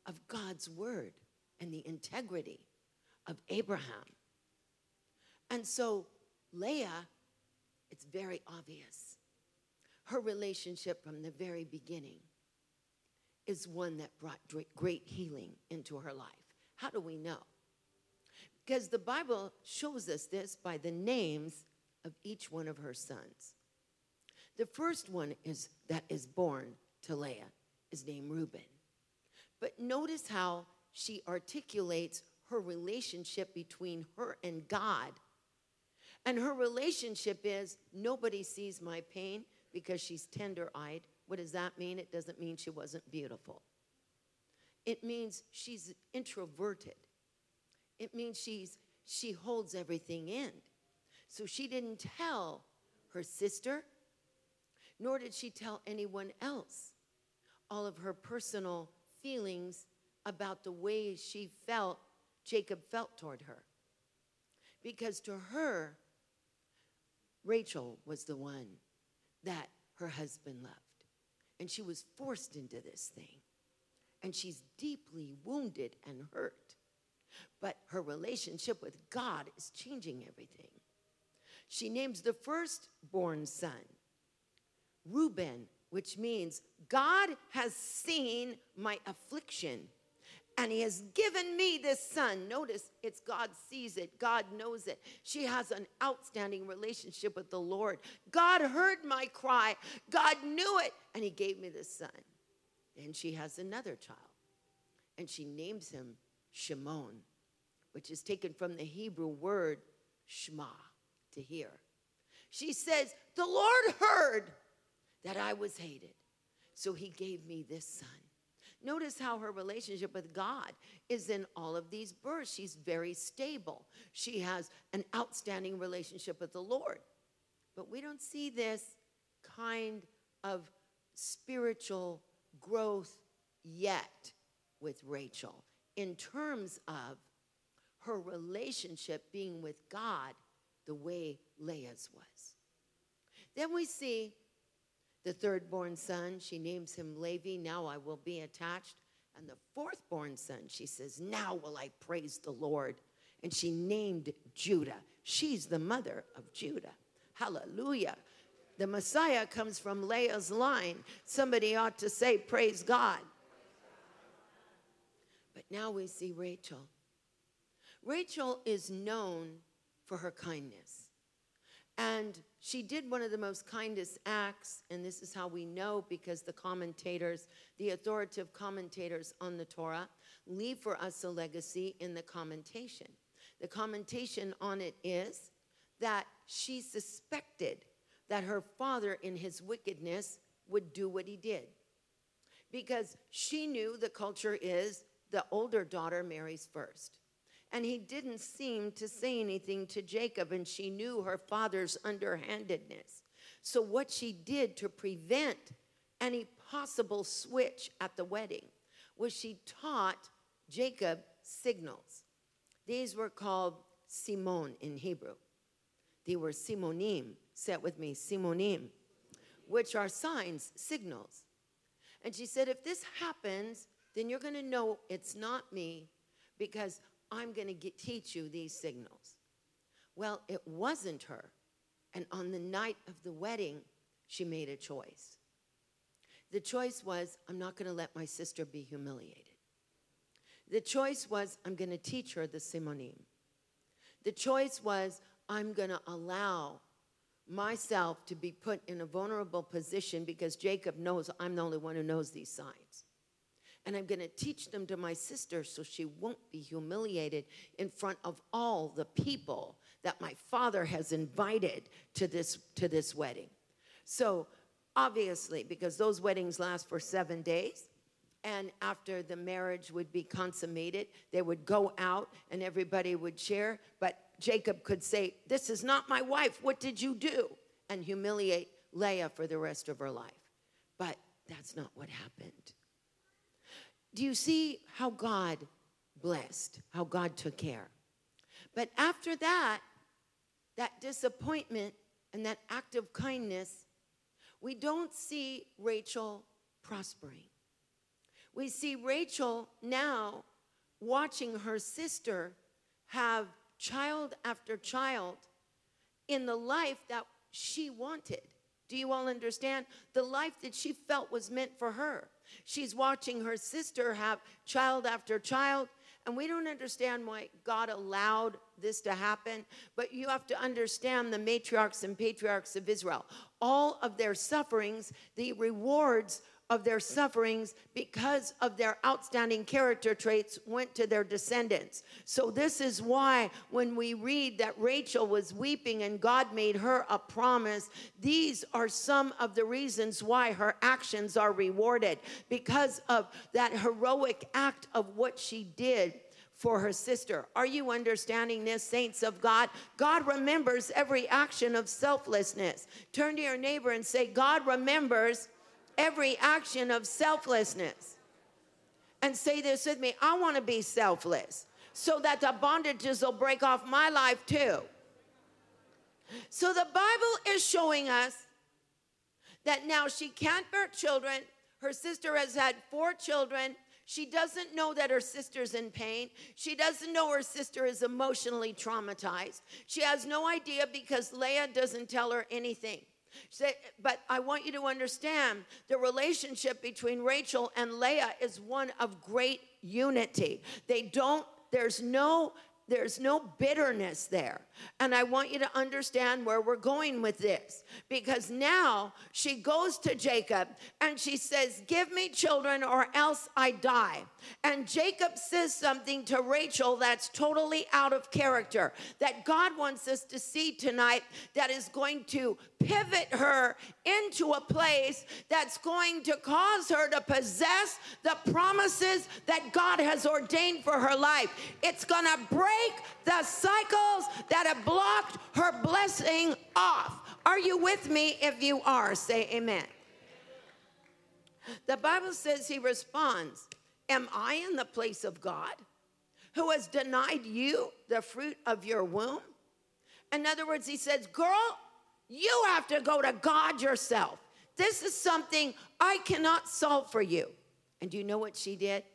A: of God's word and the integrity of Abraham. And so Leah, it's very obvious. Her relationship from the very beginning is one that brought great healing into her life. How do we know? Because the Bible shows us this by the names of each one of her sons. The first one is that is born to Leah is named Reuben. But notice how she articulates her relationship between her and God. And her relationship is, nobody sees my pain because she's tender-eyed. What does that mean? It doesn't mean she wasn't beautiful. It means she's introverted. It means she's she holds everything in. So she didn't tell her sister, nor did she tell anyone else all of her personal feelings about the way she felt, Jacob felt toward her. Because to her, Rachel was the one that her husband loved. And she was forced into this thing. And she's deeply wounded and hurt. But her relationship with God is changing everything. She names the firstborn son Reuben, which means God has seen my affliction and he has given me this son. Notice it's God sees it. God knows it. She has an outstanding relationship with the Lord. God heard my cry. God knew it. And he gave me this son. And she has another child. And she names him Shimon, which is taken from the Hebrew word shema, to hear. She says, the Lord heard that I was hated, so he gave me this son. Notice how her relationship with God is in all of these births. She's very stable. She has an outstanding relationship with the Lord. But we don't see this kind of spiritual growth yet with Rachel in terms of her relationship being with God the way Leah's was. Then we see the third-born son, she names him Levi, now I will be attached. And the fourth-born son, she says, now will I praise the Lord. And she named Judah. She's the mother of Judah. Hallelujah. The Messiah comes from Leah's line. Somebody ought to say, praise God. But now we see Rachel. Rachel is known for her kindness. And she did one of the most kindest acts, and this is how we know, because the commentators, the authoritative commentators on the Torah, leave for us a legacy in the commentation. The commentation on it is that she suspected that her father in his wickedness would do what he did. Because she knew the culture is the older daughter marries first. And he didn't seem to say anything to Jacob, and she knew her father's underhandedness. So what she did to prevent any possible switch at the wedding was she taught Jacob signals. These were called simon in Hebrew. They were simonim. Say it with me, simonim, which are signs, signals. And she said, if this happens, then you're going to know it's not me, because I'm going to get, teach you these signals. Well, it wasn't her. And on the night of the wedding, she made a choice. The choice was, I'm not going to let my sister be humiliated. The choice was, I'm going to teach her the simonim. The choice was, I'm going to allow myself to be put in a vulnerable position because Jacob knows I'm the only one who knows these signs. And I'm going to teach them to my sister so she won't be humiliated in front of all the people that my father has invited to this, to this wedding. So obviously, because those weddings last for seven days, and after the marriage would be consummated, they would go out and everybody would share. But Jacob could say, this is not my wife. What did you do? And humiliate Leah for the rest of her life. But that's not what happened. Do you see how God blessed, how God took care? But after that, that disappointment and that act of kindness, we don't see Rachel prospering. We see Rachel now watching her sister have child after child in the life that she wanted. Do you all understand? The life that she felt was meant for her. She's watching her sister have child after child, and we don't understand why God allowed this to happen, but you have to understand the matriarchs and patriarchs of Israel. All of their sufferings, the rewards of their sufferings because of their outstanding character traits went to their descendants. So this is why when we read that Rachel was weeping and God made her a promise, these are some of the reasons why her actions are rewarded, because of that heroic act of what she did for her sister. Are you understanding this, saints of God? God remembers every action of selflessness. Turn to your neighbor and say, God remembers every action of selflessness. And say this with me: I want to be selfless so that the bondages will break off my life too. So the Bible is showing us that now she can't bear children. Her sister has had four children. She doesn't know that her sister's in pain. She doesn't know her sister is emotionally traumatized. She has no idea because Leah doesn't tell her anything. But I want you to understand the relationship between Rachel and Leah is one of great unity. They don't, there's no, there's no bitterness there. And I want you to understand where we're going with this. Because now she goes to Jacob and she says, give me children or else I die. And Jacob says something to Rachel that's totally out of character, that God wants us to see tonight, that is going to pivot her into a place that's going to cause her to possess the promises that God has ordained for her life. It's going to break the cycles that have blocked her blessing off. Are you with me? If you are, say amen. The Bible says he responds, am I in the place of God, who has denied you the fruit of your womb? In other words, he says, girl, you have to go to God yourself. This is something I cannot solve for you. And do you know what she did?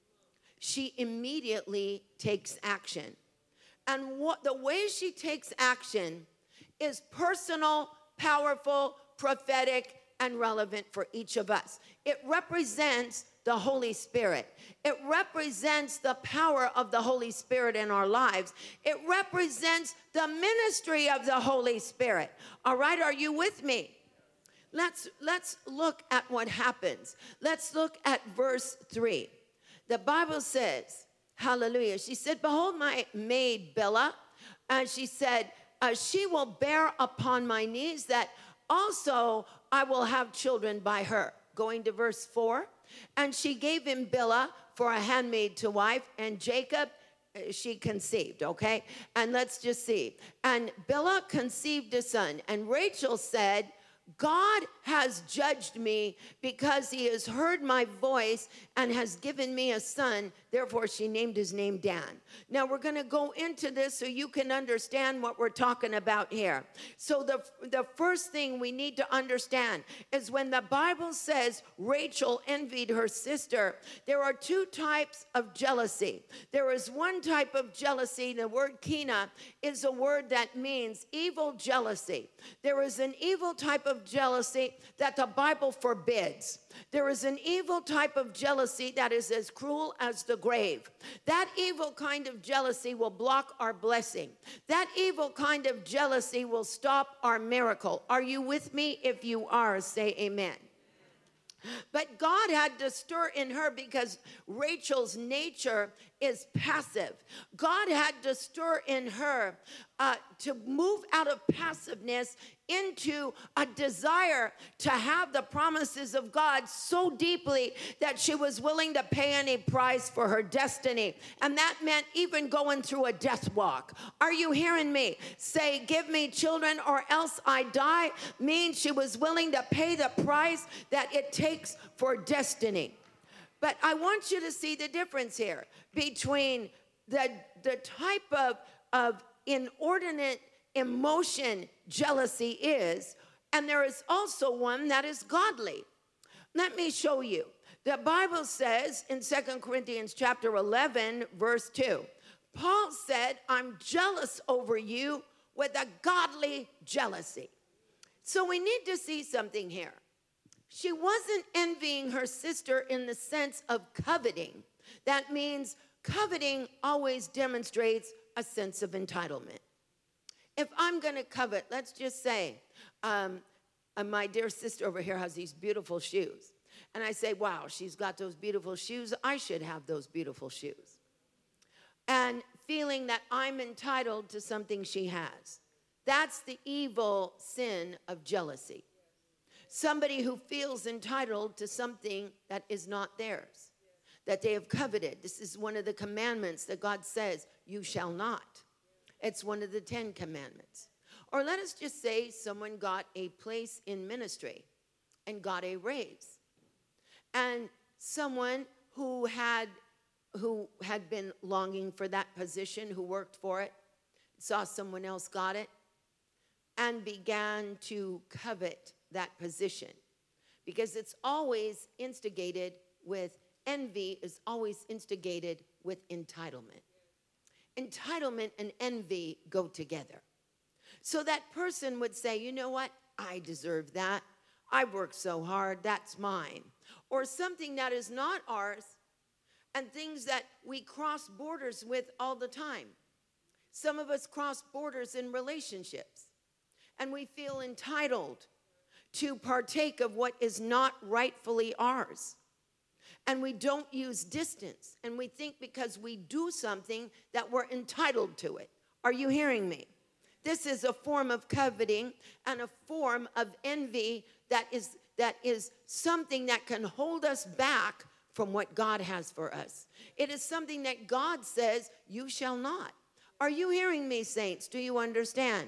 A: She immediately takes action. And what the way she takes action is personal, powerful, prophetic, and relevant for each of us. It represents the Holy Spirit. It represents the power of the Holy Spirit in our lives. It represents the ministry of the Holy Spirit. All right, are you with me? Let's, let's look at what happens. Let's look at verse three. The Bible says, hallelujah, she said, behold my maid Bilhah, and she said, uh, she will bear upon my knees, that also I will have children by her. Going to verse four. And she gave him Bilhah for a handmaid to wife, and Jacob uh, she conceived, okay? And let's just see. And Bilhah conceived a son, and Rachel said, God has judged me because he has heard my voice and has given me a son. Therefore, she named his name Dan. Now, we're going to go into this so you can understand what we're talking about here. So the, the first thing we need to understand is when the Bible says Rachel envied her sister, there are two types of jealousy. There is one type of jealousy. The word kina is a word that means evil jealousy. There is an evil type of jealousy that the Bible forbids. There is an evil type of jealousy that is as cruel as the grave. That evil kind of jealousy will block our blessing. That evil kind of jealousy will stop our miracle. Are you with me? If you are, say amen. But God had to stir in her because Rachel's nature is passive. God had to stir in her uh, to move out of passiveness into a desire to have the promises of God so deeply that she was willing to pay any price for her destiny. And that meant even going through a death walk. Are you hearing me? Say, give me children or else I die, means she was willing to pay the price that it takes for destiny. But I want you to see the difference here between the, the type of, of inordinate emotion jealousy is, and there is also one that is godly. Let me show you. The Bible says in Second Corinthians chapter eleven, verse two, Paul said, I'm jealous over you with a godly jealousy. So we need to see something here. She wasn't envying her sister in the sense of coveting. That means coveting always demonstrates a sense of entitlement. If I'm going to covet, let's just say, um, uh, my dear sister over here has these beautiful shoes. And I say, wow, she's got those beautiful shoes. I should have those beautiful shoes. And feeling that I'm entitled to something she has. That's the evil sin of jealousy. Somebody who feels entitled to something that is not theirs, that they have coveted. This is one of the commandments that God says, you shall not. It's one of the Ten Commandments. Or let us just say someone got a place in ministry and got a raise. And someone who had, who had been longing for that position, who worked for it, saw someone else got it, and began to covet that position. Because it's always instigated with, envy is always instigated with entitlement. Entitlement and envy go together. So that person would say, you know what? I deserve that. I worked so hard. That's mine. Or something that is not ours, and things that we cross borders with all the time. Some of us cross borders in relationships, and we feel entitled to partake of what is not rightfully ours. And we don't use distance, and we think because we do something that we're entitled to it. Are you hearing me? This is a form of coveting and a form of envy that is, that is something that can hold us back from what God has for us. It is something that God says, you shall not. Are you hearing me, saints? Do you understand?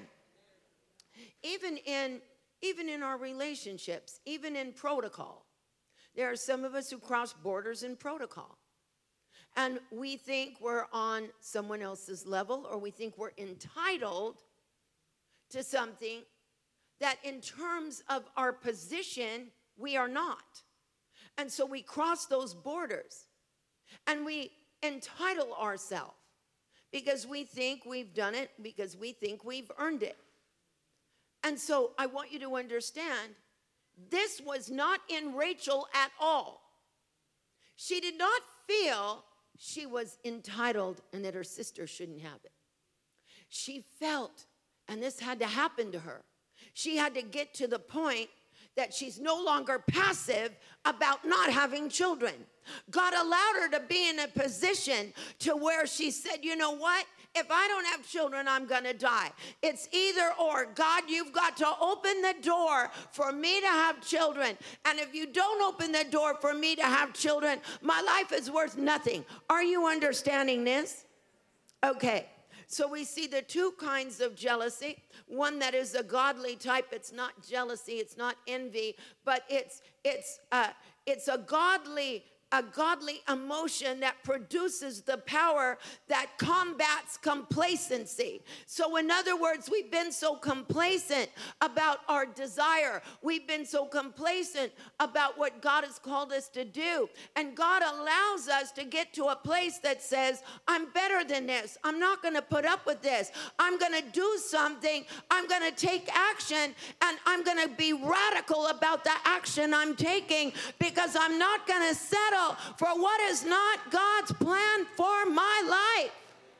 A: Even in, even in our relationships, even in protocol, there are some of us who cross borders in protocol. And we think we're on someone else's level, or we think we're entitled to something that in terms of our position, we are not. And so we cross those borders and we entitle ourselves because we think we've done it, because we think we've earned it. And so I want you to understand, this was not in Rachel at all. She did not feel she was entitled and that her sister shouldn't have it. She felt, and this had to happen to her, she had to get to the point that she's no longer passive about not having children. God allowed her to be in a position to where she said, you know what? If I don't have children, I'm going to die. It's either or. God, you've got to open the door for me to have children. And if you don't open the door for me to have children, my life is worth nothing. Are you understanding this? Okay. So we see the two kinds of jealousy. One that is a godly type. It's not jealousy. It's not envy. But it's it's uh, it's a godly a godly emotion that produces the power that combats complacency. So in other words, we've been so complacent about our desire. We've been so complacent about what God has called us to do. And God allows us to get to a place that says, I'm better than this. I'm not going to put up with this. I'm going to do something. I'm going to take action, and I'm going to be radical about the action I'm taking, because I'm not going to settle for what is not God's plan for my life.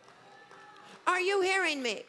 A: Are you hearing me?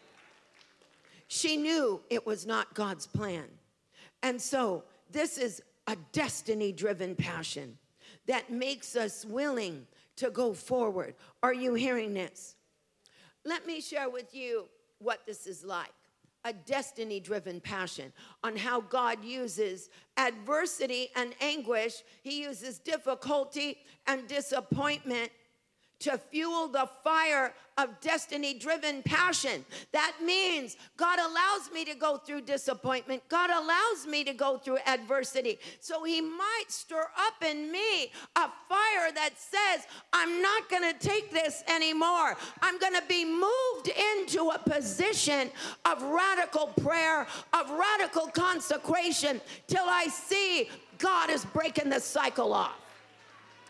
A: She knew it was not God's plan. And so this is a destiny-driven passion that makes us willing to go forward. Are you hearing this? Let me share with you what this is like. A destiny-driven passion on how God uses adversity and anguish. He uses difficulty and disappointment to fuel the fire of destiny-driven passion. That means God allows me to go through disappointment. God allows me to go through adversity. So he might stir up in me a fire that says, I'm not going to take this anymore. I'm going to be moved into a position of radical prayer, of radical consecration, till I see God is breaking the cycle off.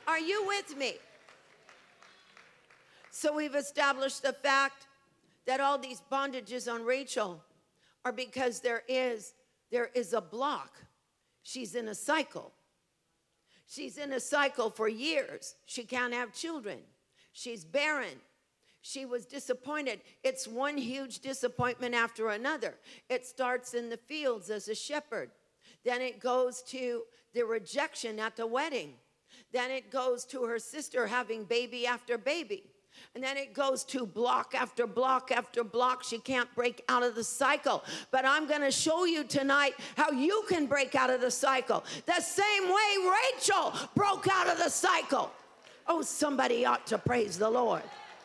A: Are you with me? So we've established the fact that all these bondages on Rachel are because there is, there is a block. She's in a cycle. She's in a cycle for years. She can't have children. She's barren. She was disappointed. It's one huge disappointment after another. It starts in the fields as a shepherd. Then it goes to the rejection at the wedding. Then it goes to her sister having baby after baby. And then it goes to block after block after block. She can't break out of the cycle. But I'm going to show you tonight how you can break out of the cycle. The same way Rachel broke out of the cycle. Oh, somebody ought to praise the Lord.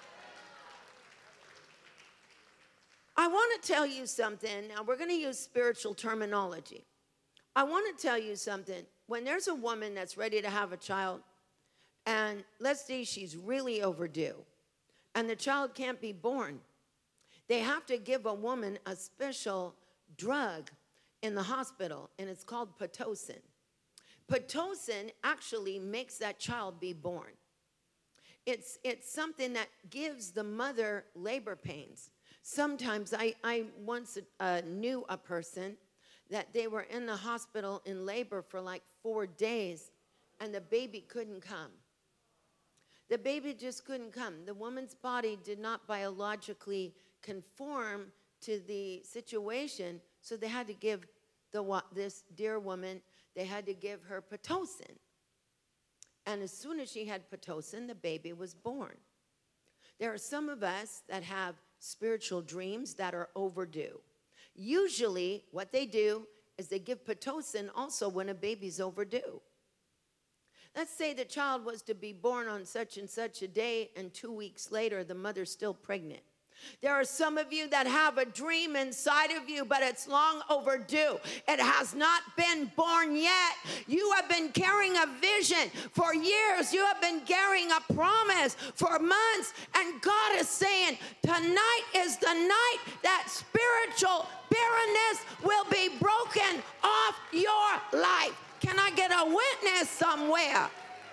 A: I want to tell you something. Now, we're going to use spiritual terminology. I want to tell you something. When there's a woman that's ready to have a child, and let's say she's really overdue, and the child can't be born, they have to give a woman a special drug in the hospital, and it's called Pitocin. Pitocin actually makes that child be born. It's, it's something that gives the mother labor pains. Sometimes I, I once uh, knew a person that they were in the hospital in labor for like four days, and the baby couldn't come. The baby just couldn't come. The woman's body did not biologically conform to the situation, so they had to give the this dear woman, they had to give her Pitocin. And as soon as she had Pitocin, the baby was born. There are some of us that have spiritual dreams that are overdue. Usually, what they do is they give Pitocin also when a baby's overdue. Let's say the child was to be born on such and such a day, and two weeks later, the mother's still pregnant. There are some of you that have a dream inside of you, but it's long overdue. It has not been born yet. You have been carrying a vision for years. You have been carrying a promise for months, and God is saying, tonight is the night that spiritual barrenness will be broken off your life. Can I get a witness somewhere?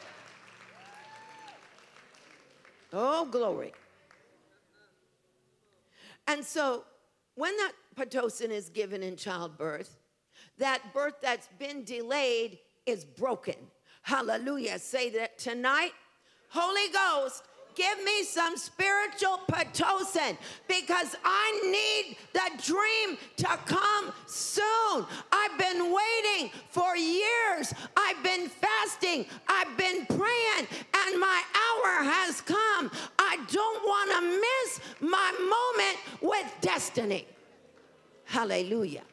A: Oh, glory. And so when that Pitocin is given in childbirth, that birth that's been delayed is broken. Hallelujah. Say that tonight, Holy Ghost, give me some spiritual Pitocin, because I need the dream to come soon. I've been waiting for years. I've been fasting. I've been praying, and my hour has come. I don't want to miss my moment with destiny. Hallelujah.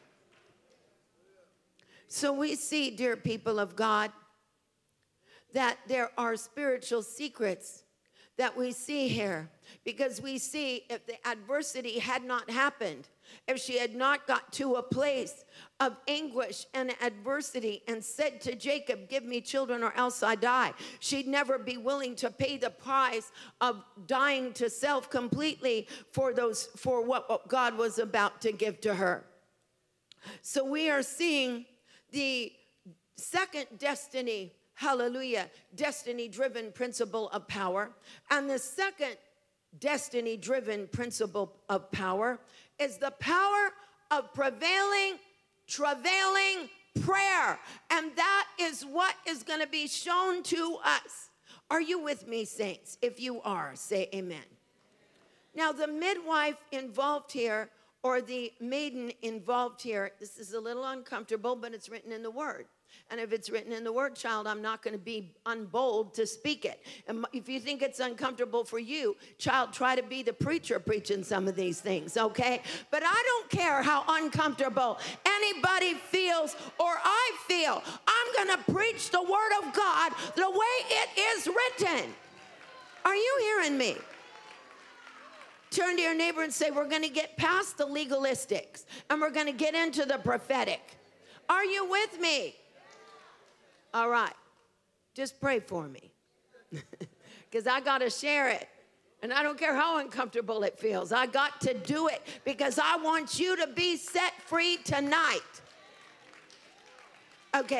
A: So we see, dear people of God, that there are spiritual secrets that we see here, because we see if the adversity had not happened, if she had not got to a place of anguish and adversity and said to Jacob, give me children or else I die, she'd never be willing to pay the price of dying to self completely for those, for what God was about to give to her. So we are seeing the second destiny, hallelujah, destiny-driven principle of power. And the second destiny-driven principle of power is the power of prevailing, travailing prayer. And that is what is going to be shown to us. Are you with me, saints? If you are, say amen. Now, the midwife involved here, or the maiden involved here, this is a little uncomfortable, but it's written in the Word. And if it's written in the Word, child, I'm not going to be unbold to speak it. And if you think it's uncomfortable for you, child, try to be the preacher preaching some of these things, okay? But I don't care how uncomfortable anybody feels or I feel. I'm going to preach the Word of God the way it is written. Are you hearing me? Turn to your neighbor and say, we're going to get past the legalistics, and we're going to get into the prophetic. Are you with me? All right, just pray for me, because I got to share it, and I don't care how uncomfortable it feels. I got to do it, because I want you to be set free tonight. Okay,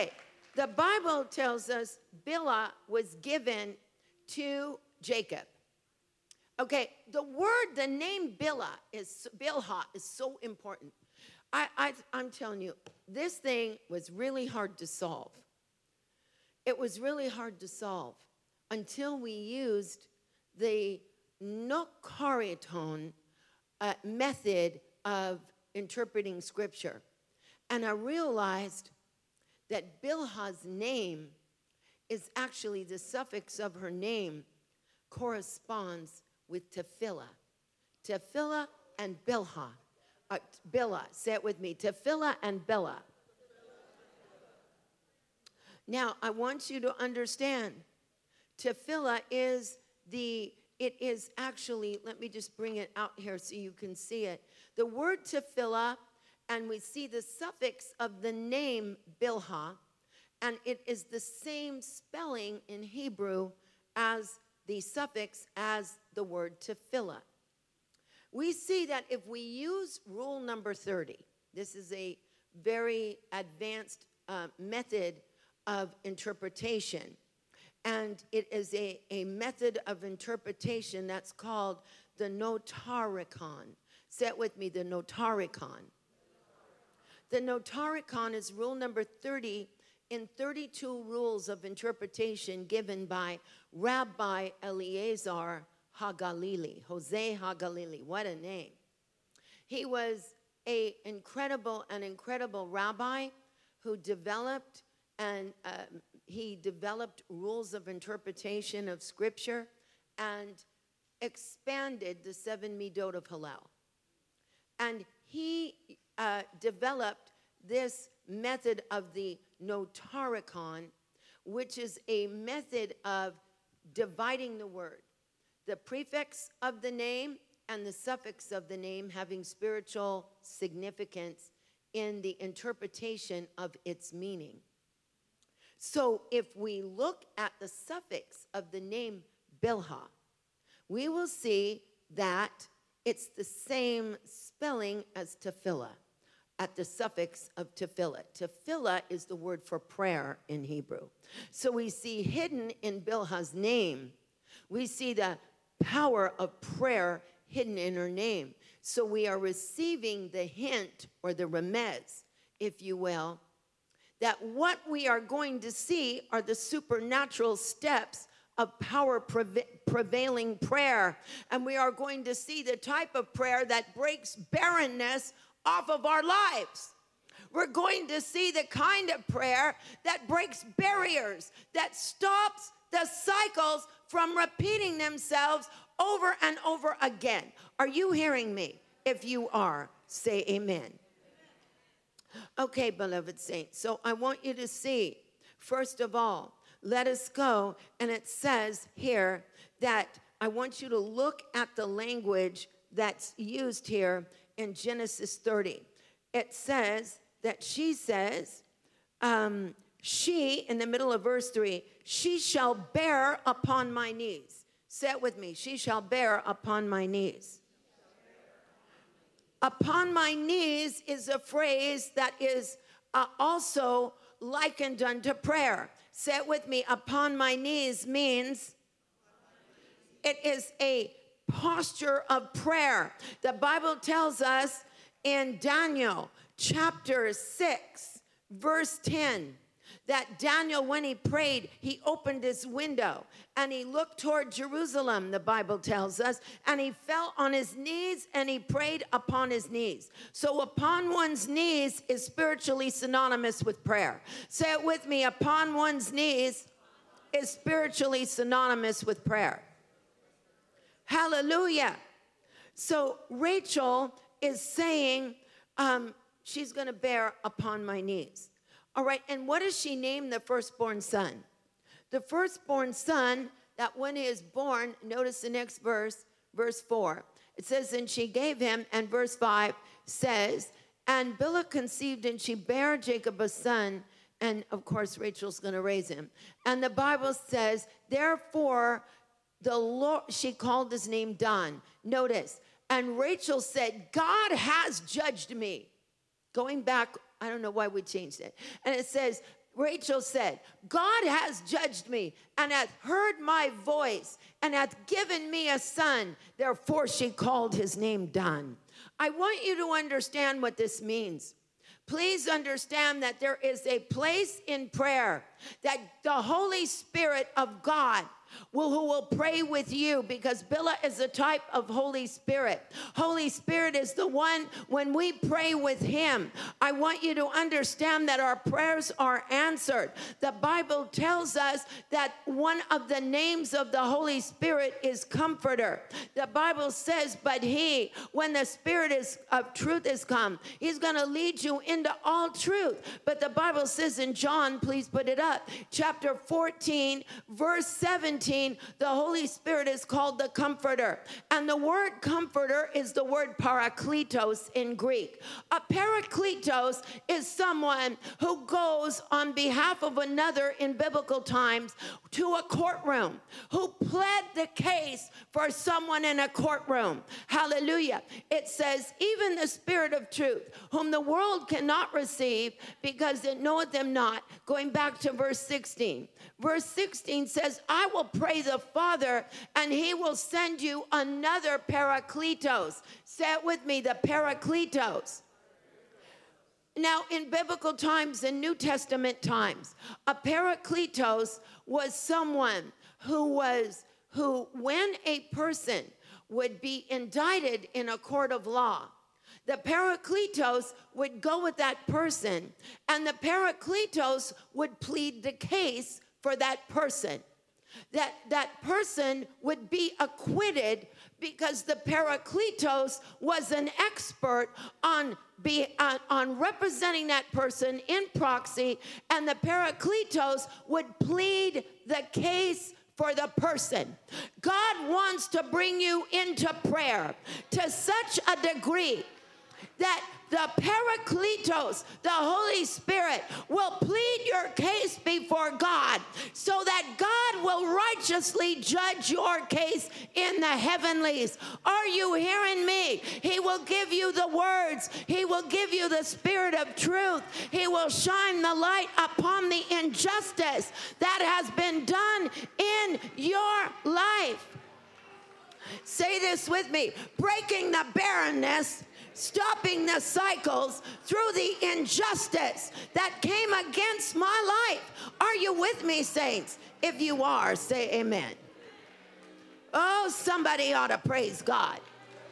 A: The Bible tells us Bilhah was given to Jacob. Okay, the word, the name Bilhah is Bilhah is so important. I, I, I'm telling you, this thing was really hard to solve. It was really hard to solve until we used the Nokariton uh, method of interpreting scripture. And I realized that Bilhah's name is actually the suffix of her name corresponds with Tefillah. Tefillah and Bilhah. Uh, Bilhah, say it with me. Tefillah and Bilhah. Now, I want you to understand, Tefillah is the, it is actually, let me just bring it out here so you can see it. The word Tefillah, and we see the suffix of the name Bilhah, and it is the same spelling in Hebrew as the suffix as the word Tefillah. We see that if we use rule number thirty, this is a very advanced uh, method of interpretation, and it is a, a method of interpretation that's called the Notaricon. Say it with me, the Notaricon. The Notaricon is rule number thirty in thirty-two rules of interpretation given by Rabbi Eliezer HaGalili, Jose HaGalili. What a name. He was an incredible, an incredible rabbi who developed and uh, he developed rules of interpretation of scripture and expanded the seven midot of Hillel. And he uh, developed this method of the Notaricon, which is a method of dividing the word. The prefix of the name and the suffix of the name having spiritual significance in the interpretation of its meaning. So if we look at the suffix of the name Bilhah, we will see that it's the same spelling as Tefillah, at the suffix of Tefillah. Tefillah is the word for prayer in Hebrew. So we see hidden in Bilhah's name, we see the power of prayer hidden in her name. So we are receiving the hint, or the remez, if you will, that what we are going to see are the supernatural steps of power prevailing prayer. And we are going to see the type of prayer that breaks barrenness off of our lives. We're going to see the kind of prayer that breaks barriers, that stops the cycles from repeating themselves over and over again. Are you hearing me? If you are, say amen. Okay, beloved saints, so I want you to see, first of all, let us go, and it says here that I want you to look at the language that's used here in Genesis thirty. It says that she says, um, she, in the middle of verse three, she shall bear upon my knees. Say it with me, she shall bear upon my knees. Upon my knees is a phrase that is uh, also likened unto prayer. Say it with me, upon my knees means it is a posture of prayer. The Bible tells us in Daniel chapter six, verse ten, that Daniel, when he prayed, he opened his window and he looked toward Jerusalem, the Bible tells us, and he fell on his knees and he prayed upon his knees. So upon one's knees is spiritually synonymous with prayer. Say it with me, upon one's knees is spiritually synonymous with prayer. Hallelujah. So Rachel is saying, um, she's going to bear upon my knees. All right, and what does she name the firstborn son? The firstborn son, that when he is born, notice the next verse, verse four. It says, and she gave him, and verse five says, and Bilhah conceived, and she bare Jacob a son, and of course Rachel's going to raise him. And the Bible says, therefore, the Lord, she called his name Dan. Notice, and Rachel said, God has judged me. Going back, I don't know why we changed it. And it says, Rachel said, God has judged me and hath heard my voice and hath given me a son. Therefore she called his name Dan. I want you to understand what this means. Please understand that there is a place in prayer that the Holy Spirit of God will, who will pray with you, because Billah is a type of Holy Spirit. Holy Spirit is the one, when we pray with him, I want you to understand that our prayers are answered. The Bible tells us that one of the names of the Holy Spirit is Comforter. The Bible says, but he, when the Spirit is, of truth is come, he's going to lead you into all truth. But the Bible says in John, please put it up, chapter fourteen, verse seventeen, the Holy Spirit is called the Comforter. And the word comforter is the word parakletos in Greek. A parakletos is someone who goes on behalf of another in biblical times to a courtroom, who pled the case for someone in a courtroom. Hallelujah. It says, even the Spirit of truth, whom the world cannot receive because it knoweth them not. Going back to verse sixteen. Verse sixteen says, I will pray the Father, and he will send you another parakletos. Say it with me, the parakletos. Now, in biblical times, in New Testament times, a parakletos was someone who was, who when a person would be indicted in a court of law, the parakletos would go with that person, and the parakletos would plead the case for that person. That that person would be acquitted because the parakletos was an expert on, be, on, on representing that person in proxy, and the parakletos would plead the case for the person. God wants to bring you into prayer to such a degree that the Parakletos, the Holy Spirit, will plead your case before God so that God will righteously judge your case in the heavenlies. Are you hearing me? He will give you the words. He will give you the Spirit of truth. He will shine the light upon the injustice that has been done in your life. Say this with me. Breaking the barrenness, stopping the cycles through the injustice that came against my life. Are you with me, saints? If you are, say amen. Oh, somebody ought to praise God.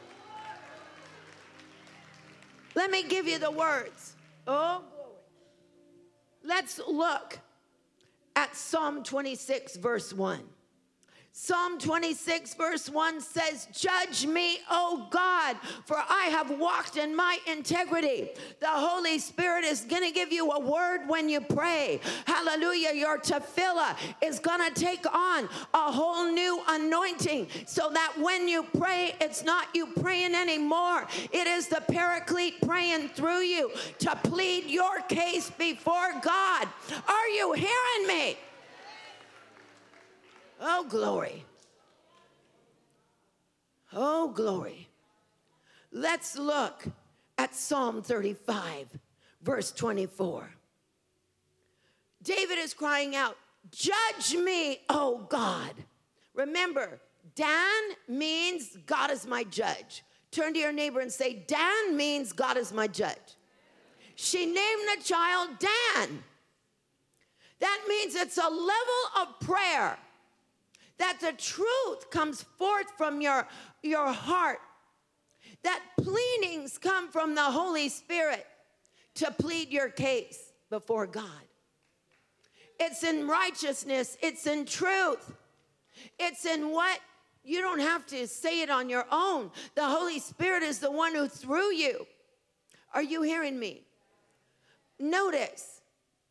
A: Let me give you the words. Oh, glory. Let's look at Psalm twenty-six, verse one. Psalm twenty-six, verse one says, judge me, O God, for I have walked in my integrity. The Holy Spirit is going to give you a word when you pray. Hallelujah. Your tefillah is going to take on a whole new anointing so that when you pray, it's not you praying anymore. It is the Paraclete praying through you to plead your case before God. Are you hearing me? Oh, glory. Oh, glory. Let's look at Psalm thirty-five, verse twenty-four. David is crying out, judge me, oh God. Remember, Dan means God is my judge. Turn to your neighbor and say, Dan means God is my judge. She named the child Dan. That means it's a level of prayer that the truth comes forth from your, your heart, that pleadings come from the Holy Spirit to plead your case before God. It's in righteousness. It's in truth. It's in what? You don't have to say it on your own. The Holy Spirit is the one who through you. Are you hearing me? Notice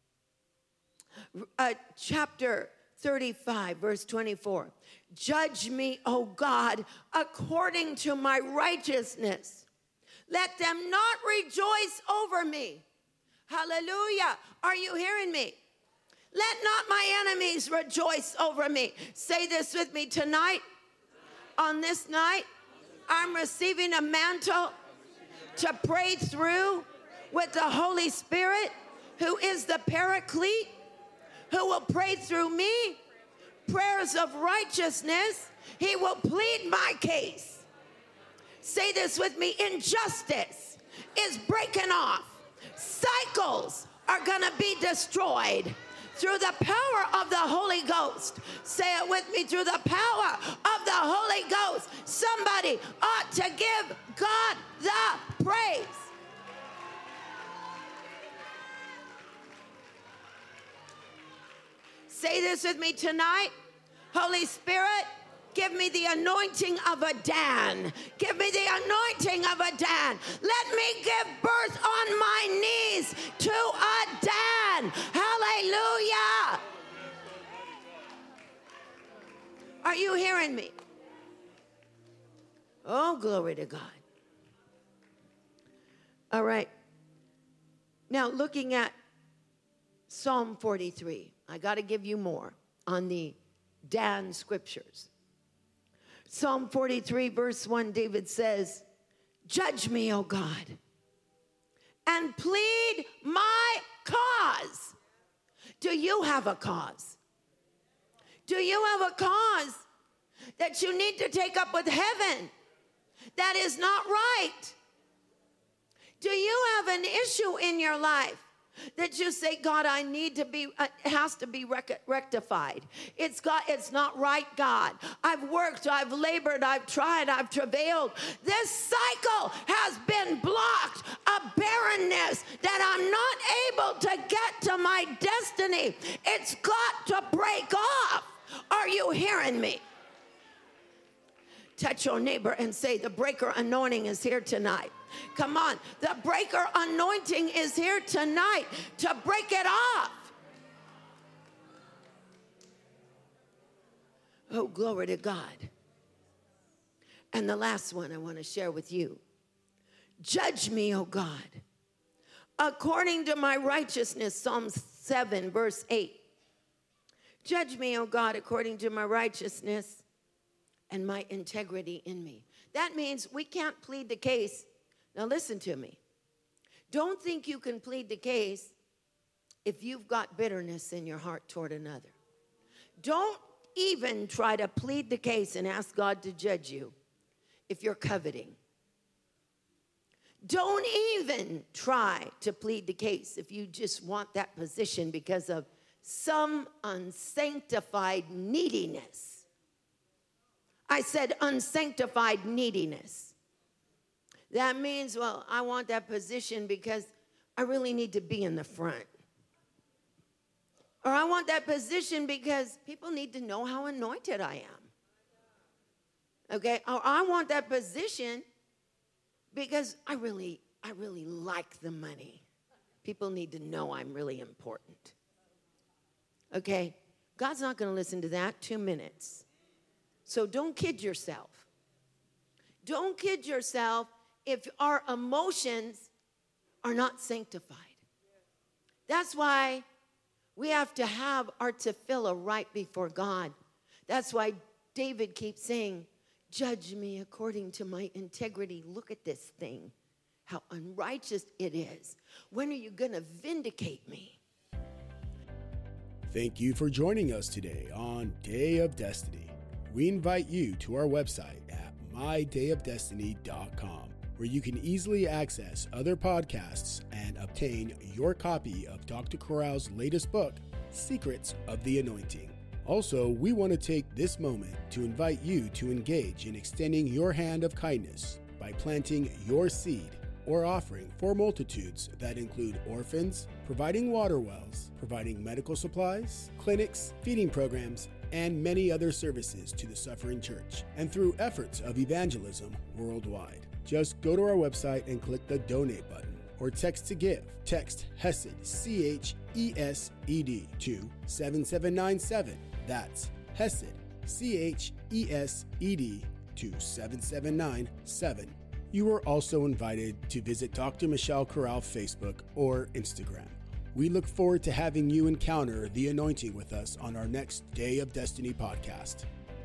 A: uh, chapter thirty-five, verse twenty-four. Judge me, O God, according to my righteousness. Let them not rejoice over me. Hallelujah. Are you hearing me? Let not my enemies rejoice over me. Say this with me tonight. On this night, I'm receiving a mantle to pray through with the Holy Spirit, who is the Paraclete. who will pray through me prayers of righteousness. He will plead my case. Say this with me. Injustice is breaking off. Cycles are going to be destroyed through the power of the Holy Ghost. Say it with me. Through the power of the Holy Ghost. Somebody ought to give God the praise. Say this with me tonight. Holy Spirit, give me the anointing of a Dan. Give me the anointing of a Dan. Let me give birth on my knees to a Dan. Hallelujah. Are you hearing me? Oh, glory to God. All right. Now, looking at Psalm forty-three. I got to give you more on the Dan scriptures. Psalm forty-three, verse one, David says, judge me, O God, and plead my cause. Do you have a cause? Do you have a cause that you need to take up with heaven that is not right? Do you have an issue in your life that you say, God, I need to be, uh, it has to be rec- rectified. It's got, it's not right, God. I've worked, I've labored, I've tried, I've travailed. This cycle has been blocked, a barrenness that I'm not able to get to my destiny. It's got to break off. Are you hearing me? Touch your neighbor and say, the breaker anointing is here tonight. Come on. The breaker anointing is here tonight to break it off. Oh, glory to God. And the last one I want to share with you. Judge me, O God, according to my righteousness. Psalm seven, verse eight. Judge me, O God, according to my righteousness and my integrity in me. That means we can't plead the case. Now listen to me. Don't think you can plead the case if you've got bitterness in your heart toward another. Don't even try to plead the case and ask God to judge you if you're coveting. Don't even try to plead the case if you just want that position because of some unsanctified neediness. I said unsanctified neediness. That means, well, I want that position because I really need to be in the front. Or I want that position because people need to know how anointed I am. Okay? Or I want that position because I really, I really like the money. People need to know I'm really important. Okay? God's not going to listen to that. Two minutes. So don't kid yourself. Don't kid yourself if our emotions are not sanctified. That's why we have to have our tefillah right before God. That's why David keeps saying, judge me according to my integrity. Look at this thing, how unrighteous it is. When are you going to vindicate me?
B: Thank you for joining us today on Day of Destiny. We invite you to our website at my day of destiny dot com, where you can easily access other podcasts and obtain your copy of Doctor Corral's latest book, Secrets of the Anointing. Also, we want to take this moment to invite you to engage in extending your hand of kindness by planting your seed or offering for multitudes that include orphans, providing water wells, providing medical supplies, clinics, feeding programs, and many other services to the suffering church, and through efforts of evangelism worldwide. Just go to our website and click the donate button or text to give. Text HESED, C H E S E D to seven seven nine seven. That's HESED, C H E S E D to seven seven nine seven. You are also invited to visit Doctor Michelle Corral Facebook or Instagram. We look forward to having you encounter the anointing with us on our next Day of Destiny podcast.